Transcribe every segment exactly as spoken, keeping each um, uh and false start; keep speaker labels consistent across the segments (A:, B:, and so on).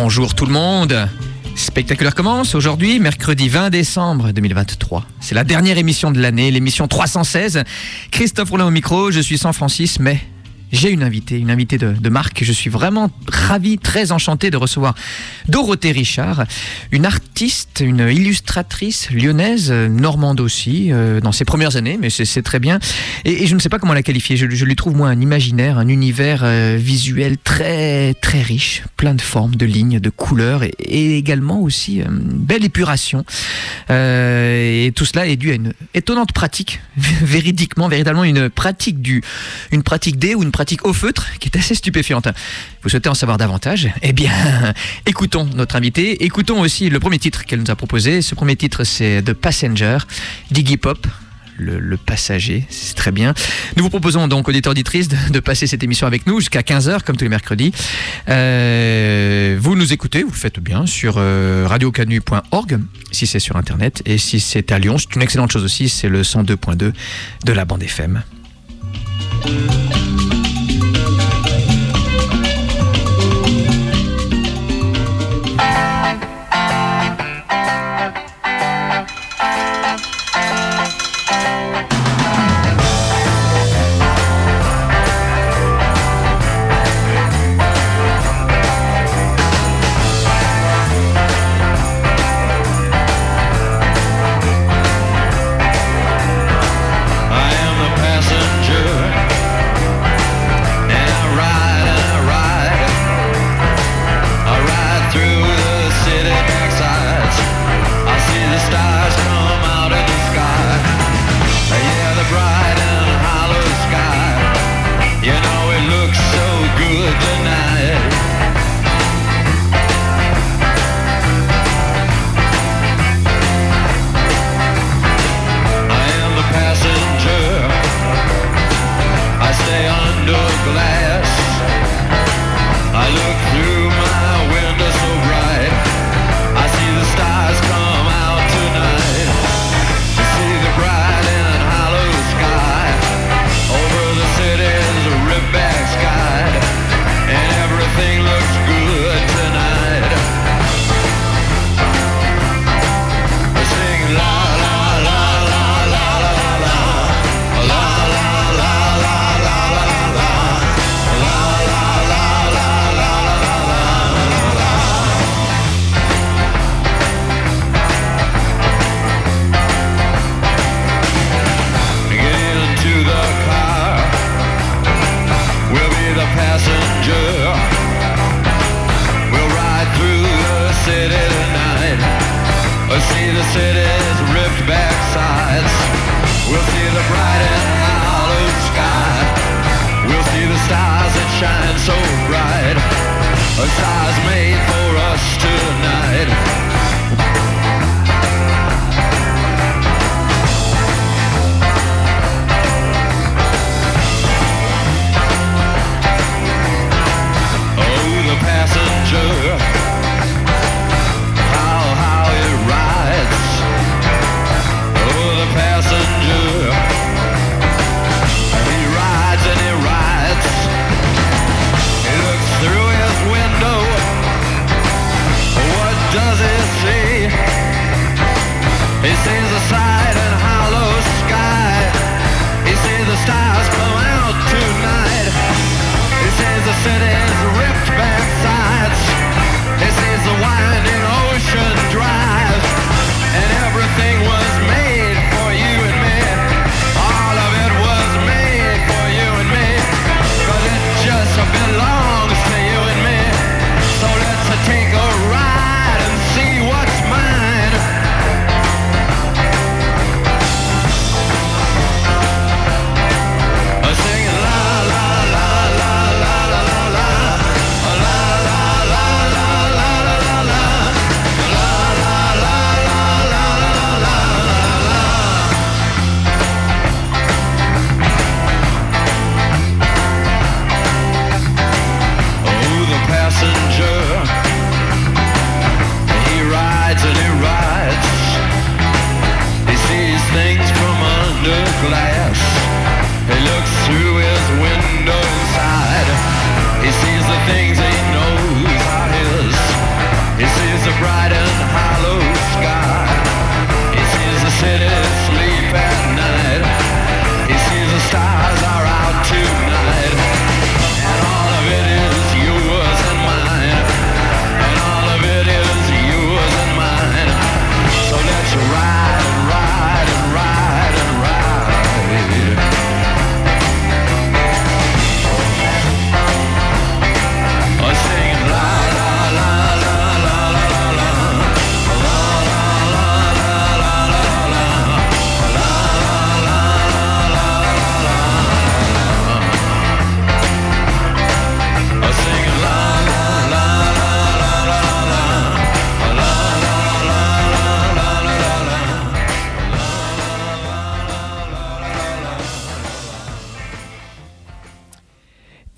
A: Bonjour tout le monde. Spectaculaire commence aujourd'hui, mercredi vingt décembre deux mille vingt-trois. C'est la dernière émission de l'année, l'émission trois cent seize. Christophe Rollin au micro, je suis sans Francis, mais j'ai une invitée, une invitée de, de marque. Je suis vraiment ravi, très enchanté de recevoir Dorothée Richard, une artiste, une illustratrice lyonnaise, normande aussi, euh, dans ses premières années, mais c'est, c'est très bien. Et, et je ne sais pas comment la qualifier. Je, je lui trouve, moi, un imaginaire, un univers euh, visuel très, très riche, plein de formes, de lignes, de couleurs, et, et également aussi euh, une belle épuration. Euh, et tout cela est dû à une étonnante pratique, véridiquement, véritablement une pratique du, une pratique des ou une pratique au feutre qui est assez stupéfiante. Vous souhaitez en savoir davantage? Eh bien, écoutons notre invitée. Écoutons aussi le premier titre qu'elle nous a proposé. Ce premier titre, c'est The Passenger d'Iggy Pop. Le, le passager, c'est très bien. Nous vous proposons donc, auditeurs auditrices, de, de passer cette émission avec nous jusqu'à quinze heures, comme tous les mercredis. Euh, vous nous écoutez, vous le faites bien, sur euh, radio canu point org, si c'est sur Internet. Et si c'est à Lyon, c'est une excellente chose aussi, c'est le cent deux point deux de la bande F M.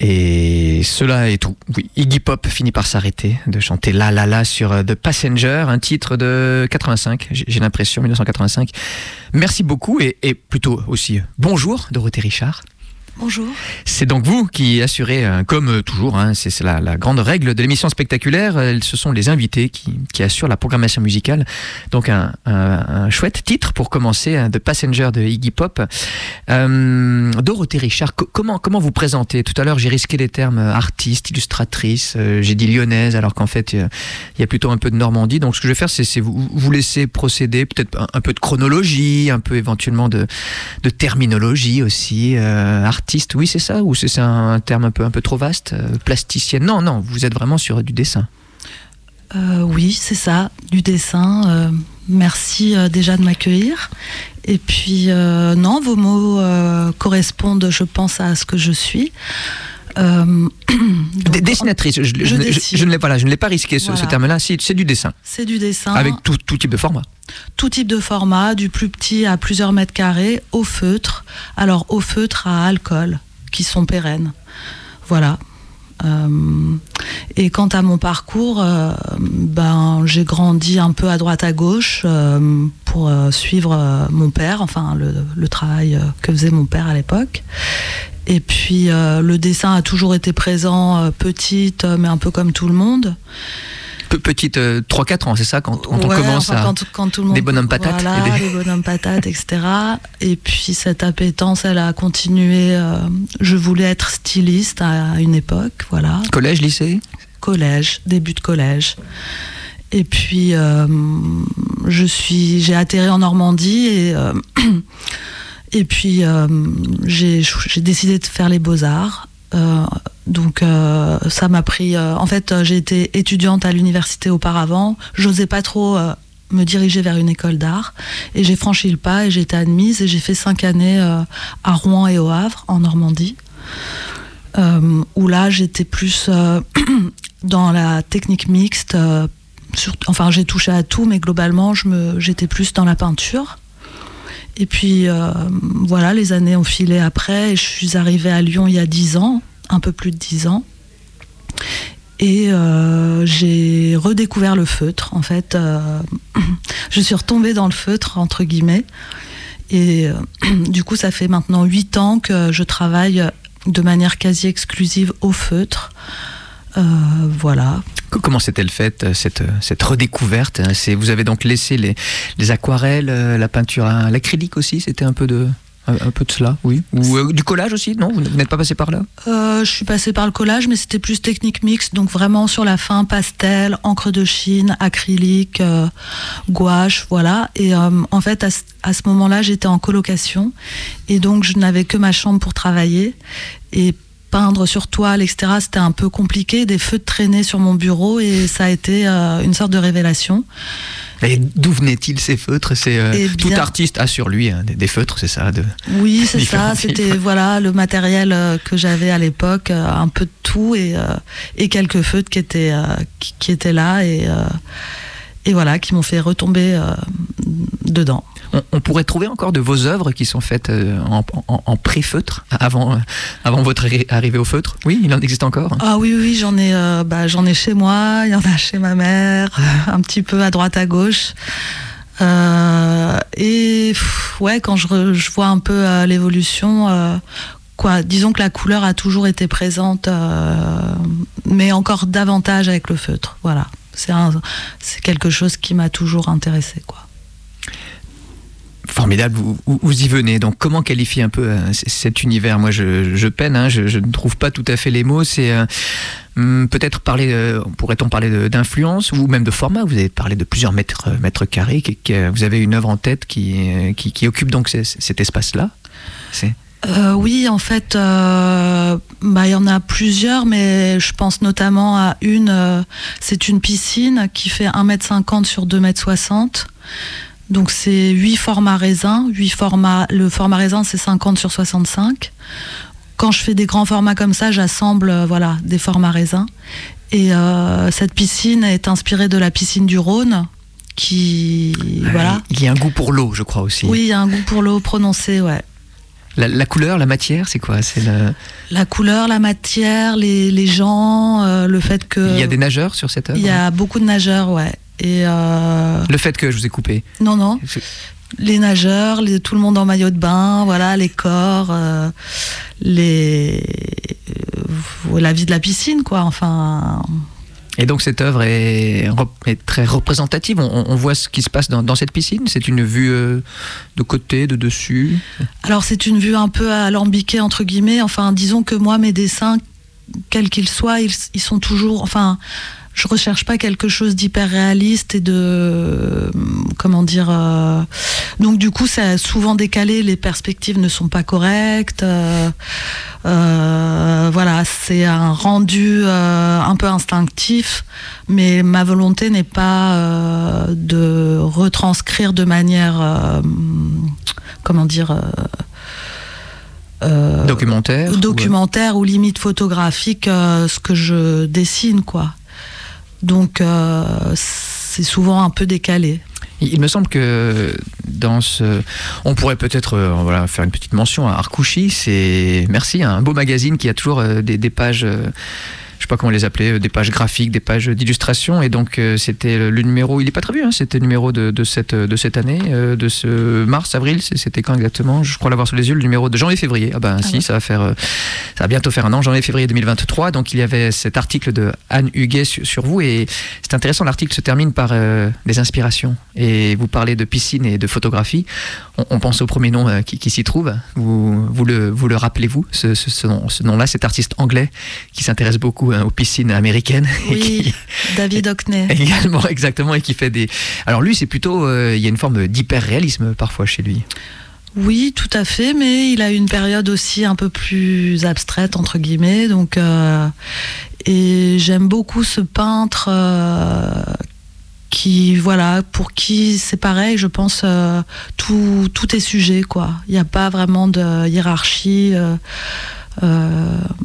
A: Et cela est tout. Oui, Iggy Pop finit par s'arrêter de chanter La La La sur The Passenger, un titre de quatre-vingt-cinq, j'ai l'impression, dix-neuf cent quatre-vingt-cinq. Merci beaucoup et, et plutôt aussi bonjour Dorothée Richard.
B: Bonjour.
A: C'est donc vous qui assurez, euh, comme toujours, hein, c'est, c'est la, la grande règle de l'émission spectaculaire, euh, ce sont les invités qui, qui assurent la programmation musicale. Donc un, un, un chouette titre pour commencer, hein, The Passenger de Iggy Pop. Euh, Dorothée Richard, co- comment, comment vous présentez ? Tout à l'heure j'ai risqué les termes artiste, illustratrice, euh, j'ai dit lyonnaise alors qu'en fait il y, y a plutôt un peu de Normandie. Donc ce que je vais faire c'est, c'est vous, vous laisser procéder, peut-être un, un peu de chronologie, un peu éventuellement de, de terminologie aussi, euh, artiste, oui c'est ça, ou c'est, c'est un terme un peu, un peu trop vaste, euh, plasticienne. Non, non, vous êtes vraiment sur du dessin.
B: Euh, oui, c'est ça, du dessin. Euh, merci euh, déjà de m'accueillir. Et puis, euh, non, vos mots euh, correspondent, je pense, à ce que je suis. Euh, donc,
A: Dessinatrice, je, je, je, je, je, ne l'ai, voilà, je ne l'ai pas risqué ce, voilà. ce terme-là, c'est, c'est du dessin.
B: C'est du dessin.
A: Avec tout, tout type de format.
B: Tout type de format, du plus petit à plusieurs mètres carrés, au feutre. Alors, au feutre à alcool, qui sont pérennes. Voilà. Euh, et quant à mon parcours, euh, ben, j'ai grandi un peu à droite à gauche euh, pour euh, suivre euh, mon père, enfin le, le travail euh, que faisait mon père à l'époque. Et puis euh, le dessin a toujours été présent, euh, petite, mais un peu comme tout le monde.
A: Petite, euh, trois quatre ans, c'est ça, quand, quand
B: ouais,
A: on commence
B: enfin,
A: à...
B: Quand, quand tout le monde,
A: des bonhommes patates.
B: Voilà,
A: et des...
B: les bonhommes patates, et cetera. Et puis cette appétence, elle a continué. Euh, je voulais être styliste à une époque, voilà.
A: Collège, lycée ?
B: Collège, début de collège. Et puis, euh, je suis, j'ai atterri en Normandie et... Euh, et puis, euh, j'ai, j'ai décidé de faire les beaux-arts. Euh, donc euh, ça m'a pris euh, en fait euh, j'ai été étudiante à l'université auparavant, j'osais pas trop euh, me diriger vers une école d'art et j'ai franchi le pas et j'ai été admise et j'ai fait cinq années euh, à Rouen et au Havre en Normandie euh, où là j'étais plus euh, dans la technique mixte, euh, sur, enfin j'ai touché à tout mais globalement je me, j'étais plus dans la peinture. Et puis euh, voilà, les années ont filé après et je suis arrivée à Lyon il y a dix ans, un peu plus de dix ans. Et euh, j'ai redécouvert le feutre. En fait, euh, je suis retombée dans le feutre, entre guillemets. Et euh, du coup, ça fait maintenant huit ans que je travaille de manière quasi exclusive au feutre. Euh, voilà.
A: Comment s'est-elle faite, cette, cette redécouverte ? C'est, vous avez donc laissé les, les aquarelles, la peinture à l'acrylique aussi, c'était un peu de, un, un peu de cela, oui. Ou euh, du collage aussi, non ? Vous, vous n'êtes pas passé par là ?
B: euh, Je suis passée par le collage, mais c'était plus technique mixte, donc vraiment sur la fin, pastel, encre de Chine, acrylique, euh, gouache, voilà. Et euh, en fait, à, à ce moment-là, j'étais en colocation, et donc je n'avais que ma chambre pour travailler, et peindre sur toile, et cetera, c'était un peu compliqué, des feutres traînaient sur mon bureau et ça a été euh, une sorte de révélation.
A: Et d'où venaient-ils ces feutres ? C'est, euh, bien, tout artiste a sur lui hein, des, des feutres, c'est ça de,
B: Oui, c'est ça, c'était types. Voilà, le matériel euh, que j'avais à l'époque, euh, un peu de tout et, euh, et quelques feutres qui étaient, euh, qui, qui étaient là et, euh, et voilà, qui m'ont fait retomber euh, dedans.
A: On, on pourrait trouver encore de vos œuvres qui sont faites en, en, en pré-feutre, avant, avant votre arrivée au feutre. Oui, il en existe encore.
B: Ah oui, oui, j'en ai, euh, bah, j'en ai chez moi, il y en a chez ma mère, un petit peu à droite, à gauche. Euh, et pff, ouais, quand je, re, je vois un peu euh, l'évolution, euh, quoi, disons que la couleur a toujours été présente, euh, mais encore davantage avec le feutre. Voilà, c'est, un, c'est quelque chose qui m'a toujours intéressée, quoi.
A: Formidable, vous, vous y venez. Donc, comment qualifier un peu euh, cet univers ? Moi, je, je peine, hein, je, je ne trouve pas tout à fait les mots. C'est euh, peut-être parler, euh, pourrait-on parler de, d'influence ou même de format ? Vous avez parlé de plusieurs mètres, mètres carrés. Qui, qui, vous avez une œuvre en tête qui, qui, qui occupe donc c- cet espace-là ? C'est...
B: Euh, oui, en fait, euh, bah, y en a plusieurs, mais je pense notamment à une. Euh, c'est une piscine qui fait un mètre cinquante sur deux mètres soixante. Donc c'est huit formats raisins, huit formats, le format raisin c'est cinquante sur soixante-cinq. Quand je fais des grands formats comme ça, j'assemble euh, voilà, des formats raisins. Et euh, cette piscine est inspirée de la piscine du Rhône, qui...
A: Ah,
B: voilà.
A: Il y a un goût pour l'eau, je crois aussi.
B: Oui, il y a un goût pour l'eau prononcé, ouais.
A: La, la couleur, la matière, c'est quoi? C'est la...
B: la couleur, la matière, les, les gens, euh, le fait que...
A: Il y a des nageurs sur cette œuvre?
B: Il y a beaucoup de nageurs, ouais. Et euh...
A: Le fait que je vous ai coupé?
B: Non, non.
A: C'est...
B: Les nageurs, les, tout le monde en maillot de bain, voilà, les corps, euh, les... Euh, la vie de la piscine, quoi, enfin...
A: Et donc cette œuvre est, est très représentative. On, on voit ce qui se passe dans, dans cette piscine. C'est une vue euh, de côté, de dessus.
B: Alors c'est une vue un peu alambiquée entre guillemets. Enfin, disons que moi mes dessins, quels qu'ils soient, ils, ils sont toujours. Enfin, je recherche pas quelque chose d'hyper réaliste et de comment dire. Euh, donc du coup, c'est souvent décalé. Les perspectives ne sont pas correctes. Euh, euh, voilà, c'est un rendu euh, un peu instinctif, mais ma volonté n'est pas euh, de retranscrire de manière euh, comment dire. Euh,
A: euh, documentaire.
B: Documentaire ou, ou limite photographique, euh, ce que je dessine, quoi. Donc euh, c'est souvent un peu décalé.
A: Il me semble que dans ce... On pourrait peut-être euh, voilà, faire une petite mention à Arkushi. C'est, merci, un beau magazine qui a toujours euh, des, des pages... Euh, je sais pas comment les appeler, des pages graphiques, des pages d'illustration. Et donc, euh, c'était le, le numéro... Il n'est pas très vieux, hein, c'était le numéro de, de, cette, de cette année, euh, de ce mars, avril. C'était quand exactement? Je crois l'avoir sous les yeux, le numéro de janvier-février. Ah ben ah si, ouais. ça, va faire, euh, ça va bientôt faire un an, janvier-février deux mille vingt-trois. Donc, il y avait cet article de Anne Huguet sur, sur vous. Et c'est intéressant, l'article se termine par euh, des inspirations. Et vous parlez de piscine et de photographie. On, on pense au premier nom euh, qui, qui s'y trouve. Vous, vous, le, vous le rappelez-vous, ce, ce, ce, nom, ce nom-là, cet artiste anglais qui s'intéresse beaucoup aux piscines américaines.
B: Oui,
A: et qui...
B: David Hockney.
A: Également, exactement, et qui fait des... Alors lui, c'est plutôt... Euh, il y a une forme d'hyper-réalisme parfois chez lui.
B: Oui, tout à fait, mais il a une période aussi un peu plus abstraite, entre guillemets, donc... Euh, et j'aime beaucoup ce peintre euh, qui, voilà, pour qui c'est pareil, je pense, euh, tout, tout est sujet, quoi. Il n'y a pas vraiment de hiérarchie... Euh, euh,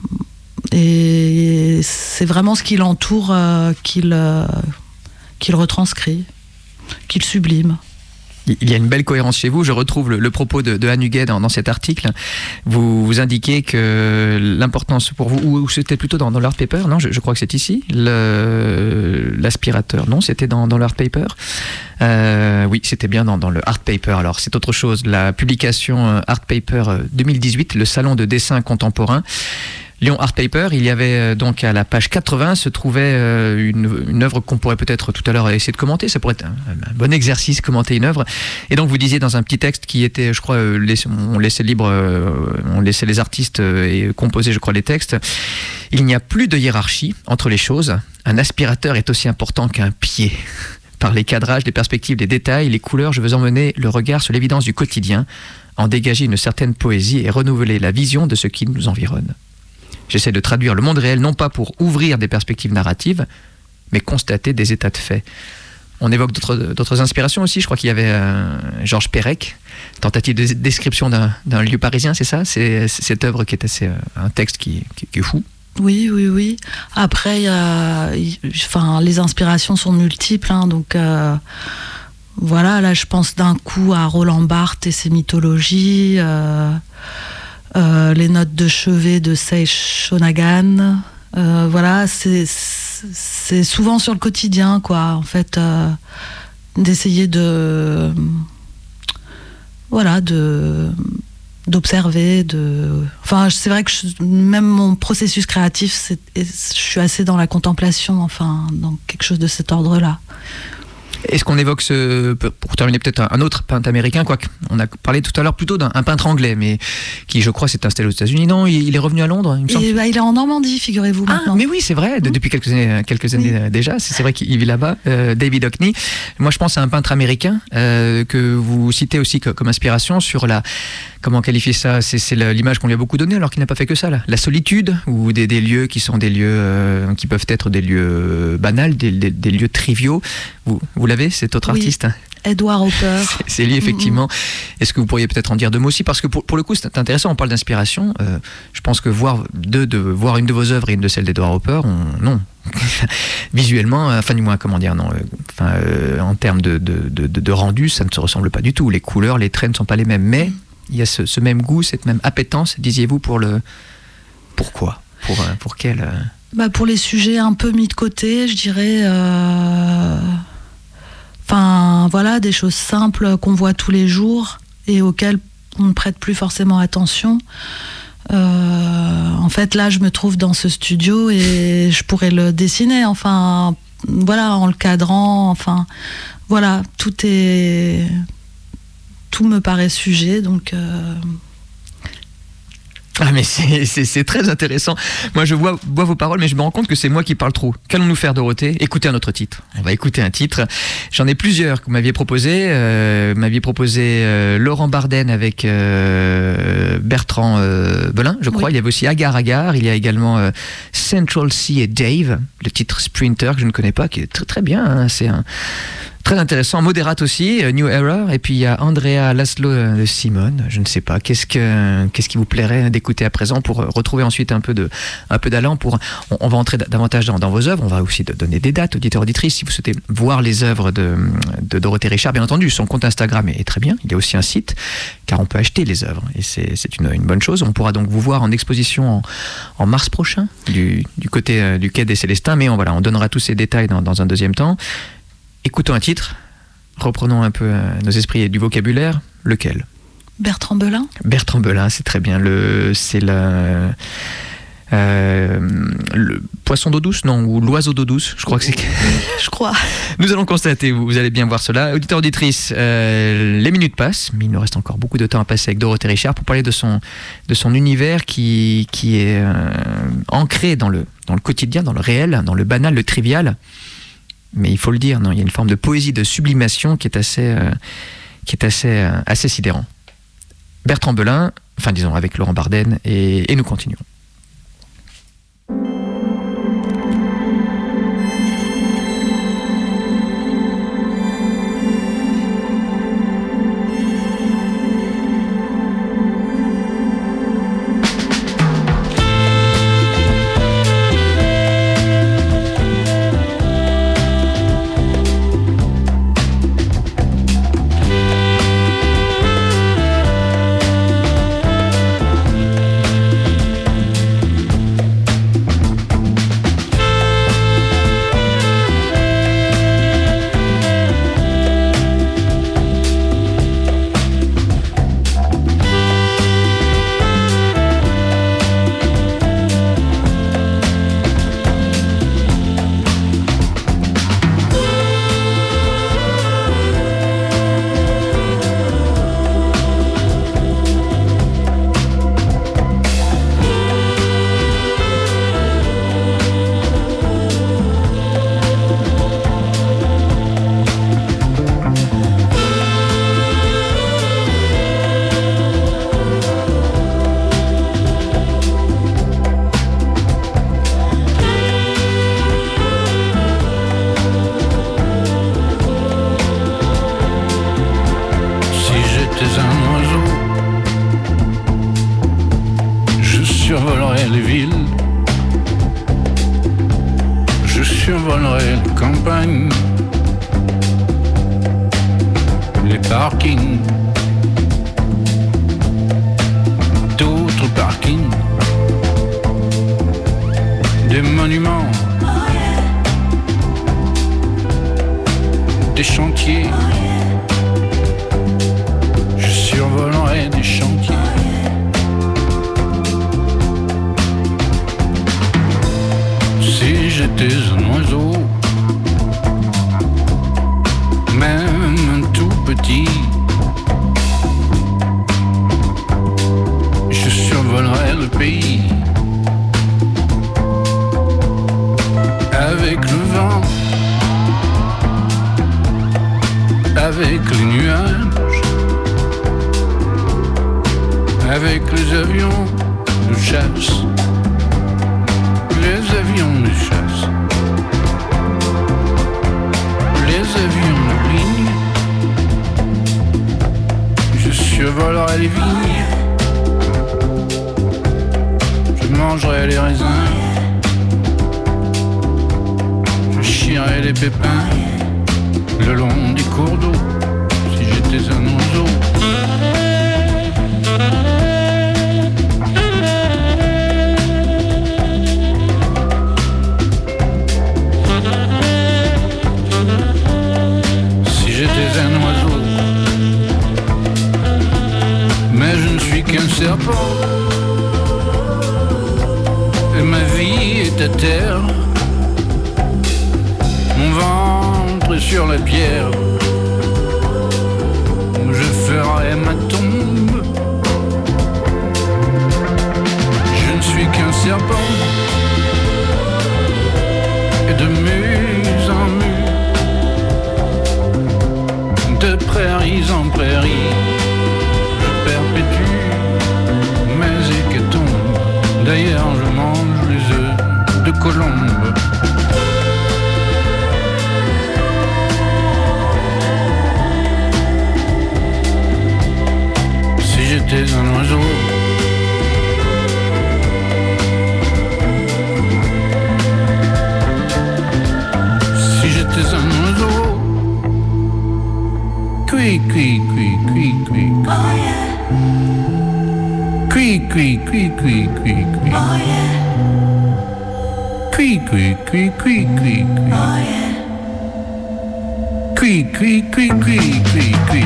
B: et c'est vraiment ce qui l'entoure euh, qu'il, euh, qu'il retranscrit, qu'il sublime.
A: Il y a une belle cohérence chez vous. Je retrouve le, le propos de, de Anne Huguet dans, dans cet article. Vous, vous indiquez que l'importance pour vous, ou c'était plutôt dans, dans l'art paper, non, je, je crois que c'est ici, le, l'aspirateur, non, c'était dans, dans l'art paper. Euh, oui, c'était bien dans, dans le art paper. Alors c'est autre chose. La publication Art Paper deux mille dix-huit, le salon de dessin contemporain. Lyon Art Paper, il y avait donc à la page quatre-vingts se trouvait une, une œuvre qu'on pourrait peut-être tout à l'heure essayer de commenter. Ça pourrait être un, un bon exercice, commenter une œuvre. Et donc vous disiez dans un petit texte qui était, je crois, on laissait libre, on laissait les artistes et composer, je crois, les textes. Il n'y a plus de hiérarchie entre les choses. Un aspirateur est aussi important qu'un pied. Par les cadrages, les perspectives, les détails, les couleurs, je veux emmener le regard sur l'évidence du quotidien, en dégager une certaine poésie et renouveler la vision de ce qui nous environne. J'essaie de traduire le monde réel, non pas pour ouvrir des perspectives narratives, mais constater des états de fait. On évoque d'autres, d'autres inspirations aussi. Je crois qu'il y avait euh, Georges Perec, tentative de description d'un, d'un lieu parisien, c'est ça? C'est, c'est cette œuvre qui est assez, euh, un texte qui, qui, qui est fou.
B: Oui, oui, oui. Après, y a, y, enfin, les inspirations sont multiples, hein, donc... Euh... Voilà, là je pense d'un coup à Roland Barthes et ses mythologies, euh, euh, les notes de chevet de Sei Shonagan. Euh, voilà, c'est, c'est souvent sur le quotidien, quoi, en fait, euh, d'essayer de. Voilà, de. d'observer, de. Enfin, c'est vrai que je, même mon processus créatif, c'est, je suis assez dans la contemplation, enfin, dans quelque chose de cet ordre-là.
A: Est-ce qu'on évoque, ce, pour terminer peut-être un autre peintre américain, quoique on a parlé tout à l'heure plutôt d'un un peintre anglais, mais qui je crois s'est installé aux États-Unis. Non, il, il est revenu à Londres, il me semble.
B: Et bah, il est en Normandie, figurez-vous
A: ah,
B: maintenant.
A: Mais oui, c'est vrai, de, depuis quelques années, quelques années oui. déjà, c'est, c'est vrai qu'il vit là-bas, euh, David Hockney. Moi je pense à un peintre américain euh, que vous citez aussi comme inspiration sur la... Comment qualifier ça? C'est, c'est l'image qu'on lui a beaucoup donnée alors qu'il n'a pas fait que ça. Là. La solitude, ou des, des lieux qui sont des lieux euh, qui peuvent être des lieux banals, des, des, des lieux triviaux. Vous, vous l'avez, cet autre
B: oui.
A: artiste?
B: Edward Hopper.
A: C'est, c'est lui, effectivement. Mm-hmm. Est-ce que vous pourriez peut-être en dire deux mots aussi? Parce que pour, pour le coup, c'est intéressant, on parle d'inspiration. Euh, je pense que voir, deux, de, voir une de vos œuvres et une de celle d'Edward Hopper, on, non. Visuellement, enfin du moins, comment dire, non, euh, enfin, euh, en termes de, de, de, de rendu, ça ne se ressemble pas du tout. Les couleurs, les traits ne sont pas les mêmes, mais... Mm. il y a ce, ce même goût, cette même appétence, disiez-vous, pour le... Pourquoi ? Pour, pour quel... Euh...
B: Bah pour les sujets un peu mis de côté, je dirais... Euh... Enfin, voilà, des choses simples qu'on voit tous les jours et auxquelles on ne prête plus forcément attention. Euh, en fait, là, je me trouve dans ce studio et je pourrais le dessiner, enfin, voilà, en le cadrant, enfin, voilà, tout est... Tout me paraît sujet, donc... Euh...
A: Ah mais c'est, c'est, c'est très intéressant. Moi je vois, vois vos paroles mais je me rends compte que c'est moi qui parle trop. Qu'allons-nous faire, Dorothée ? Écoutez un autre titre. On va écouter un titre. J'en ai plusieurs que vous m'aviez proposé. Euh, vous m'aviez proposé euh, Laurent Barden avec euh, Bertrand euh, Belin, je crois. Oui. Il y avait aussi Agar Agar. Il y a également euh, Central Cee et Dave, le titre Sprinter que je ne connais pas, qui est très très bien. Hein. C'est un... Très intéressant, Moderate aussi, New Era, et puis il y a Andrea Laszlo de Simone, je ne sais pas, qu'est-ce, que, qu'est-ce qui vous plairait d'écouter à présent pour retrouver ensuite un peu, de, un peu d'allant pour, on, on va entrer davantage dans, dans vos œuvres, on va aussi donner des dates, auditeurs, auditrices, si vous souhaitez voir les œuvres de, de Dorothée Richard, bien entendu, son compte Instagram est, est très bien, il y a aussi un site, car on peut acheter les œuvres, et c'est, c'est une, une bonne chose, on pourra donc vous voir en exposition en, en mars prochain, du, du côté euh, du Quai des Célestins, mais on, voilà, on donnera tous ces détails dans, dans un deuxième temps. Écoutons un titre, reprenons un peu euh, nos esprits et du vocabulaire. Lequel ?
B: Bertrand Belin.
A: Bertrand Belin, c'est très bien. Le, c'est la, euh, le poisson d'eau douce, non, ou l'oiseau d'eau douce, je crois que c'est.
B: Je crois.
A: Nous allons constater, vous, vous allez bien voir cela. Auditeurs, auditrices, euh, les minutes passent, mais il nous reste encore beaucoup de temps à passer avec Dorothée Richard pour parler de son, de son univers qui, qui est euh, ancré dans le, dans le quotidien, dans le réel, dans le banal, le trivial. Mais il faut le dire, non, il y a une forme de poésie, de sublimation qui est assez, euh, qui est assez, euh, assez sidérant. Bertrand Belin, enfin disons avec Laurent Barden, et, et nous continuons.
C: survolerai les villes, je survolerai les campagnes, les parkings, d'autres parkings, des monuments, des chantiers, je survolerai des chantiers. Si j'étais un oiseau, même un tout petit, je survolerais le pays avec le vent, avec les nuages, avec les avions de chasse. Les avions de chasse, les avions de ligne, je survolerai les vignes, je mangerai les raisins, je chierai les pépins le long des cours d'eau, si j'étais un oiseau. serpent. Et ma vie est à terre. Mon ventre est sur la pierre. Je ferai ma tombe. Je ne suis qu'un serpent. Et de muse en mue, de prairies en prairies, je perpétue mes hécatombes. D'ailleurs je mange les œufs de colombe. Si j'étais un oiseau, si j'étais un oiseau, cui cui cui cui cui, oh yeah. Cui cui cui cui cui cui, oh yeah. Cui cui cui cui cui cui, oh yeah. Cui cui cui cui cui cui.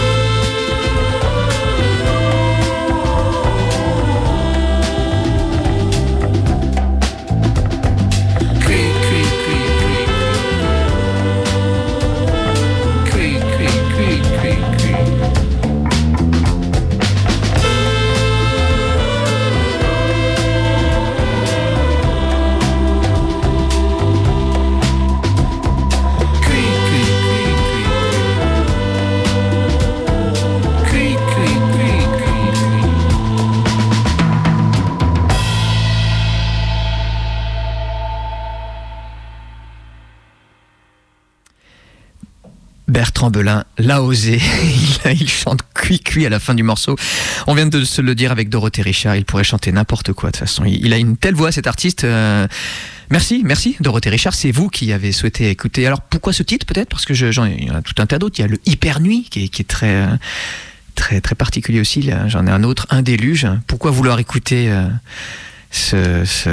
A: Bertrand Belin l'a osé, il, il chante cuit-cuit à la fin du morceau. On vient de se le dire avec Dorothée Richard, il pourrait chanter n'importe quoi de toute façon. Il, il a une telle voix cet artiste. Euh, merci, merci Dorothée Richard, c'est vous qui avez souhaité écouter. Alors pourquoi ce titre peut-être? Parce que je, j'en, il y en a tout un tas d'autres. Il y a le Hyper Nuit qui est, qui est très, très, très particulier aussi. Là, j'en ai un autre, Un Déluge. Pourquoi vouloir écouter euh, ce... ce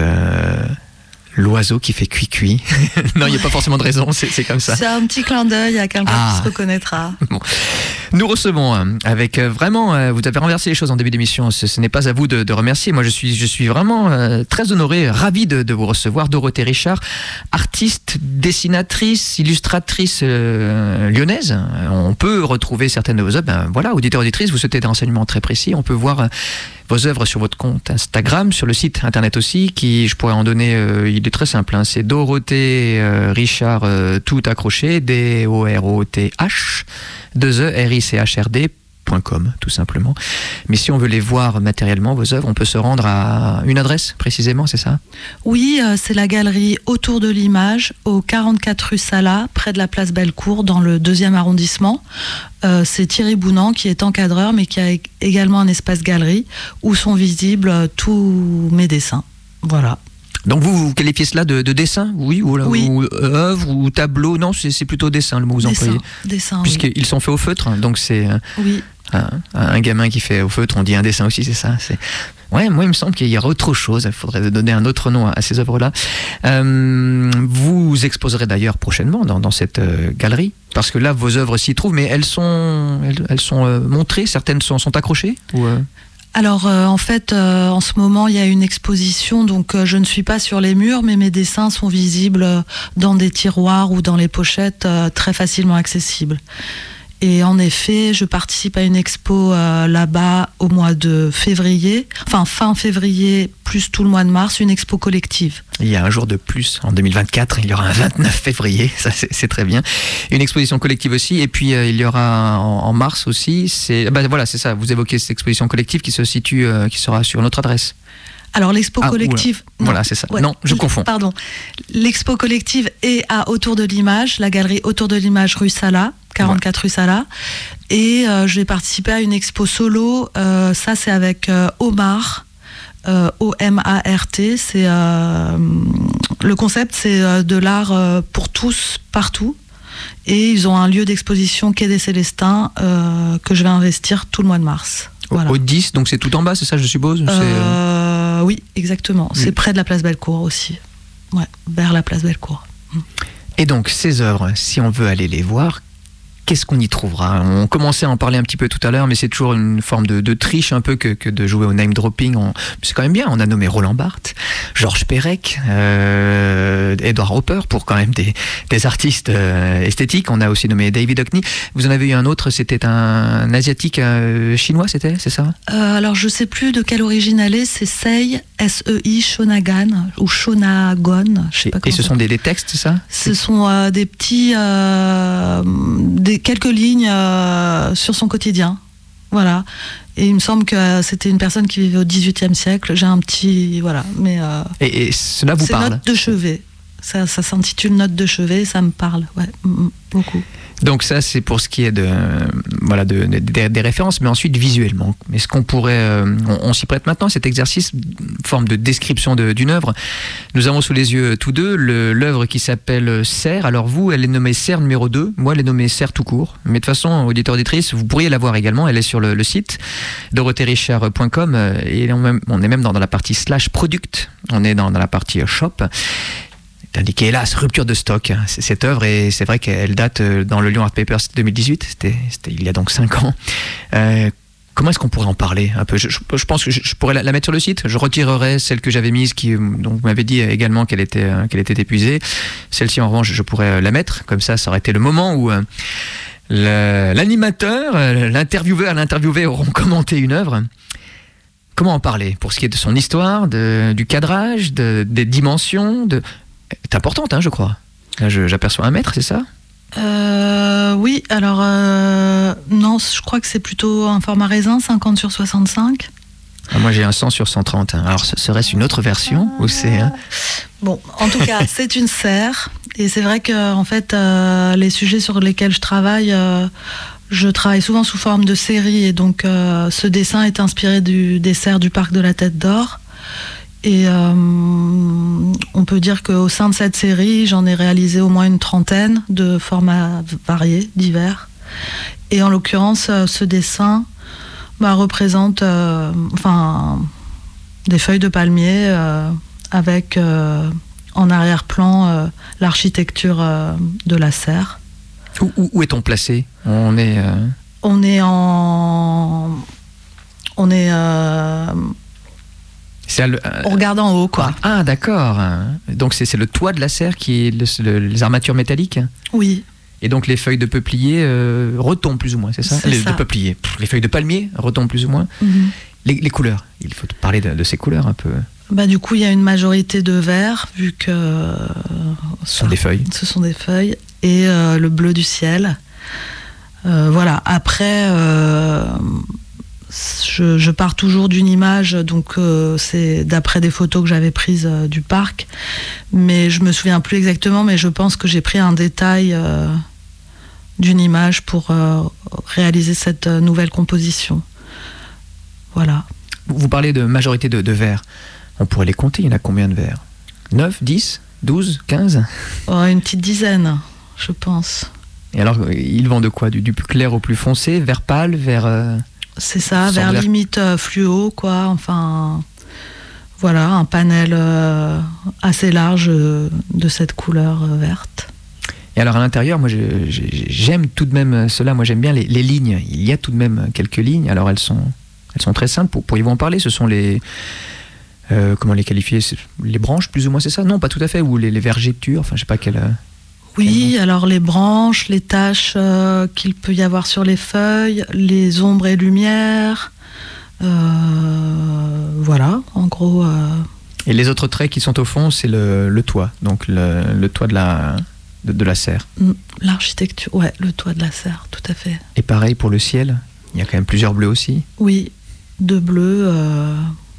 A: l'oiseau qui fait cuit-cuit? Non, il n'y a pas forcément de raison, c'est, c'est comme ça.
B: C'est un petit clin d'œil à quelqu'un ah. qui se reconnaîtra.
A: Bon. Nous recevons euh, avec euh, vraiment, euh, vous avez renversé les choses en début d'émission, ce, ce n'est pas à vous de, de remercier. Moi, je suis, je suis vraiment euh, très honoré, ravi de, de vous recevoir. Dorothée Richard, artiste, dessinatrice, illustratrice euh, lyonnaise. On peut retrouver certaines de vos œuvres. Ben, voilà, auditeurs, auditrices, vous souhaitez des renseignements très précis. On peut voir euh, vos œuvres sur votre compte Instagram, sur le site internet aussi, qui, je pourrais en donner, euh, il est très simple, hein, c'est Dorothée euh, Richard, euh, tout accroché, D O R O T H, deux E, R I C H R D point com, tout simplement. Mais si on veut les voir matériellement, vos œuvres, on peut se rendre à une adresse, précisément, c'est ça?
B: Oui, euh, c'est la galerie Autour de l'Image, au quarante-quatre rue Salat, près de la place Bellecour, dans le deuxième arrondissement. Euh, c'est Thierry Bounand qui est encadreur, mais qui a également un espace galerie, où sont visibles euh, tous mes dessins. Voilà.
A: Donc vous, vous qualifiez cela de, de dessin, oui, ou,
B: oui.
A: ou œuvre, ou tableau? Non, c'est, c'est plutôt dessin le mot que vous
B: dessin,
A: employez.
B: Dessin,
A: puisqu'ils
B: oui.
A: sont faits au feutre, donc c'est
B: oui.
A: un, un gamin qui fait au feutre, on dit un dessin aussi, c'est ça. C'est... Ouais, moi il me semble qu'il y a autre chose, il faudrait donner un autre nom à, à ces œuvres-là. Euh, vous exposerez d'ailleurs prochainement dans, dans cette euh, galerie, parce que là vos œuvres s'y trouvent, mais elles sont, elles, elles sont euh, montrées, certaines sont, sont accrochées ou euh...
B: Alors euh, en fait, euh, en ce moment, il y a une exposition, donc euh, je ne suis pas sur les murs, mais mes dessins sont visibles dans des tiroirs ou dans les pochettes, euh, très facilement accessibles. Et en effet, je participe à une expo euh, là-bas au mois de février, enfin fin février, plus tout le mois de mars, une expo collective.
A: Il y a un jour de plus, en deux mille vingt-quatre, il y aura un vingt-neuf février, ça c'est, c'est très bien. Une exposition collective aussi, et puis euh, il y aura en, en mars aussi, c'est, bah, voilà, c'est ça, vous évoquez cette exposition collective qui se situe, euh, qui sera sur notre adresse.
B: Alors l'expo ah, collective...
A: Non, voilà, c'est ça. Ouais, non, je confonds.
B: Pardon. L'expo collective est à Autour de l'Image, la galerie Autour de l'Image rue Salat, quarante-quatre ouais. rue Salat. Et euh, je vais participer à une expo solo. Euh, ça, c'est avec euh, Omar, euh, O M A R T. C'est, euh, le concept, c'est euh, de l'art euh, pour tous, partout. Et ils ont un lieu d'exposition Quai des Célestins euh, que je vais investir tout le mois de mars. Voilà.
A: Au dix, donc c'est tout en bas, c'est ça, je suppose?
B: euh, c'est... Oui, exactement. Oui. C'est près de la place Bellecour aussi. Ouais, vers la place Bellecour.
A: Et donc, ces œuvres, si on veut aller les voir, qu'est-ce qu'on y trouvera? On commençait à en parler un petit peu tout à l'heure, mais c'est toujours une forme de, de triche un peu que, que de jouer au name dropping. On, c'est quand même bien. On a nommé Roland Barthes, Georges Perec, euh, Edward Hopper pour quand même des, des artistes euh, esthétiques. On a aussi nommé David Hockney. Vous en avez eu un autre, c'était un, un asiatique euh, chinois, c'était, c'est ça?
B: euh, Alors je sais plus de quelle origine elle est. C'est Sei, S E I Shonagan ou Shonagon. Je sais pas
A: et, et ce sont des, des textes, c'est ça?
B: Ce sont euh, des petits, euh, des quelques lignes euh, sur son quotidien, voilà. Et il me semble que c'était une personne qui vivait au dix-huitième siècle. J'ai un petit, voilà, mais. Euh,
A: et, et cela vous
B: c'est
A: parle?
B: Note de chevet. Ça, ça s'intitule Note de chevet. Ça me parle, ouais, mm, beaucoup.
A: Donc ça, c'est pour ce qui est de, euh, voilà, de, de, de, des références, mais ensuite visuellement. Est-ce qu'on pourrait, euh, on, on s'y prête maintenant, cet exercice, forme de description de, d'une œuvre. Nous avons sous les yeux tous deux le, l'œuvre qui s'appelle Serre. Alors vous, elle est nommée Serre numéro deux, moi elle est nommée Serre tout court. Mais de toute façon, auditeur auditrice, vous pourriez la voir également, elle est sur le, le site dorothée richard point com et on, on est même dans, dans la partie slash product, on est dans, dans la partie shop. Indiqué hélas rupture de stock, c'est cette œuvre, et c'est vrai qu'elle date dans le Lyon Art Papers deux mille dix-huit, c'était, c'était il y a donc cinq ans. Euh, comment est-ce qu'on pourrait en parler un peu? je, je, je pense que je, je pourrais la, la mettre sur le site, je retirerai celle que j'avais mise, qui donc m'avait dit également qu'elle était, qu'elle était épuisée. Celle-ci en revanche je pourrais la mettre, comme ça ça aurait été le moment où euh, le, l'animateur, l'intervieweur, l'interviewé auront commenté une œuvre. Comment en parler pour ce qui est de son histoire, de, du cadrage, de, des dimensions de... C'est importante, hein, je crois. Là, je, j'aperçois un mètre, c'est ça?
B: euh, Oui, alors euh, non, je crois que c'est plutôt un format raisin, cinquante sur soixante-cinq.
A: Ah, moi, j'ai un cent sur cent trente. Hein. Alors, serait-ce une autre version ou c'est hein...
B: Bon, en tout cas, c'est une serre. Et c'est vrai que, en fait, euh, les sujets sur lesquels je travaille, euh, je travaille souvent sous forme de série. Et donc, euh, ce dessin est inspiré du, des serres du parc de la Tête d'Or. Et euh, on peut dire qu'au sein de cette série, j'en ai réalisé au moins une trentaine de formats variés, divers. Et en l'occurrence, ce dessin bah, représente euh, enfin, des feuilles de palmier euh, avec euh, en arrière-plan euh, l'architecture euh, de la serre.
A: Où, où, où est-on placé? On est, euh...
B: on est en... On est... Euh...
A: C'est le, euh,
B: on regarde en haut, quoi.
A: Ah, d'accord. Donc c'est, c'est le toit de la serre qui est le, le, les armatures métalliques?
B: Oui.
A: Et donc les feuilles de peuplier euh, retombent plus ou moins, c'est ça?
B: C'est
A: les,
B: ça.
A: De peuplier. Pff, les feuilles de palmier retombent plus ou moins. Mm-hmm. Les, les couleurs. Il faut parler de, de ces couleurs un peu.
B: Bah, du coup, il y a une majorité de vert, vu que... Euh,
A: ce sont des feuilles.
B: Ce sont des feuilles. Et euh, le bleu du ciel. Euh, voilà. Après... Euh, Je, je pars toujours d'une image, donc euh, c'est d'après des photos que j'avais prises euh, du parc, mais je me souviens plus exactement, mais je pense que j'ai pris un détail euh, d'une image pour euh, réaliser cette euh, nouvelle composition. Voilà.
A: Vous parlez de majorité de, de vers. On pourrait les compter, il y en a combien de vers? neuf, dix, douze, quinze?
B: Oh, une petite dizaine, je pense.
A: Et alors, ils vont de quoi? Du, du plus clair au plus foncé, vert pâle, vers... Euh...
B: C'est ça, vers vert... limite euh, fluo, quoi. Enfin, voilà, un panel euh, assez large euh, de cette couleur euh, verte.
A: Et alors à l'intérieur, moi je, je, j'aime tout de même cela. Moi j'aime bien les, les lignes. Il y a tout de même quelques lignes. Alors elles sont, elles sont très simples. Pour, pourriez-vous en parler? Ce sont les, euh, comment les qualifier? Les branches, plus ou moins, c'est ça? Non, pas tout à fait. Ou les, les vergetures. Enfin, je sais pas quelle.
B: Oui, alors les branches, les taches euh, qu'il peut y avoir sur les feuilles, les ombres et lumières, euh, voilà, en gros. Euh...
A: Et les autres traits qui sont au fond, c'est le, le toit, donc le, le toit de la, de, de la serre.
B: L'architecture, ouais, le toit de la serre, tout à fait.
A: Et pareil pour le ciel, il y a quand même plusieurs bleus aussi.
B: Oui, deux bleus... Euh...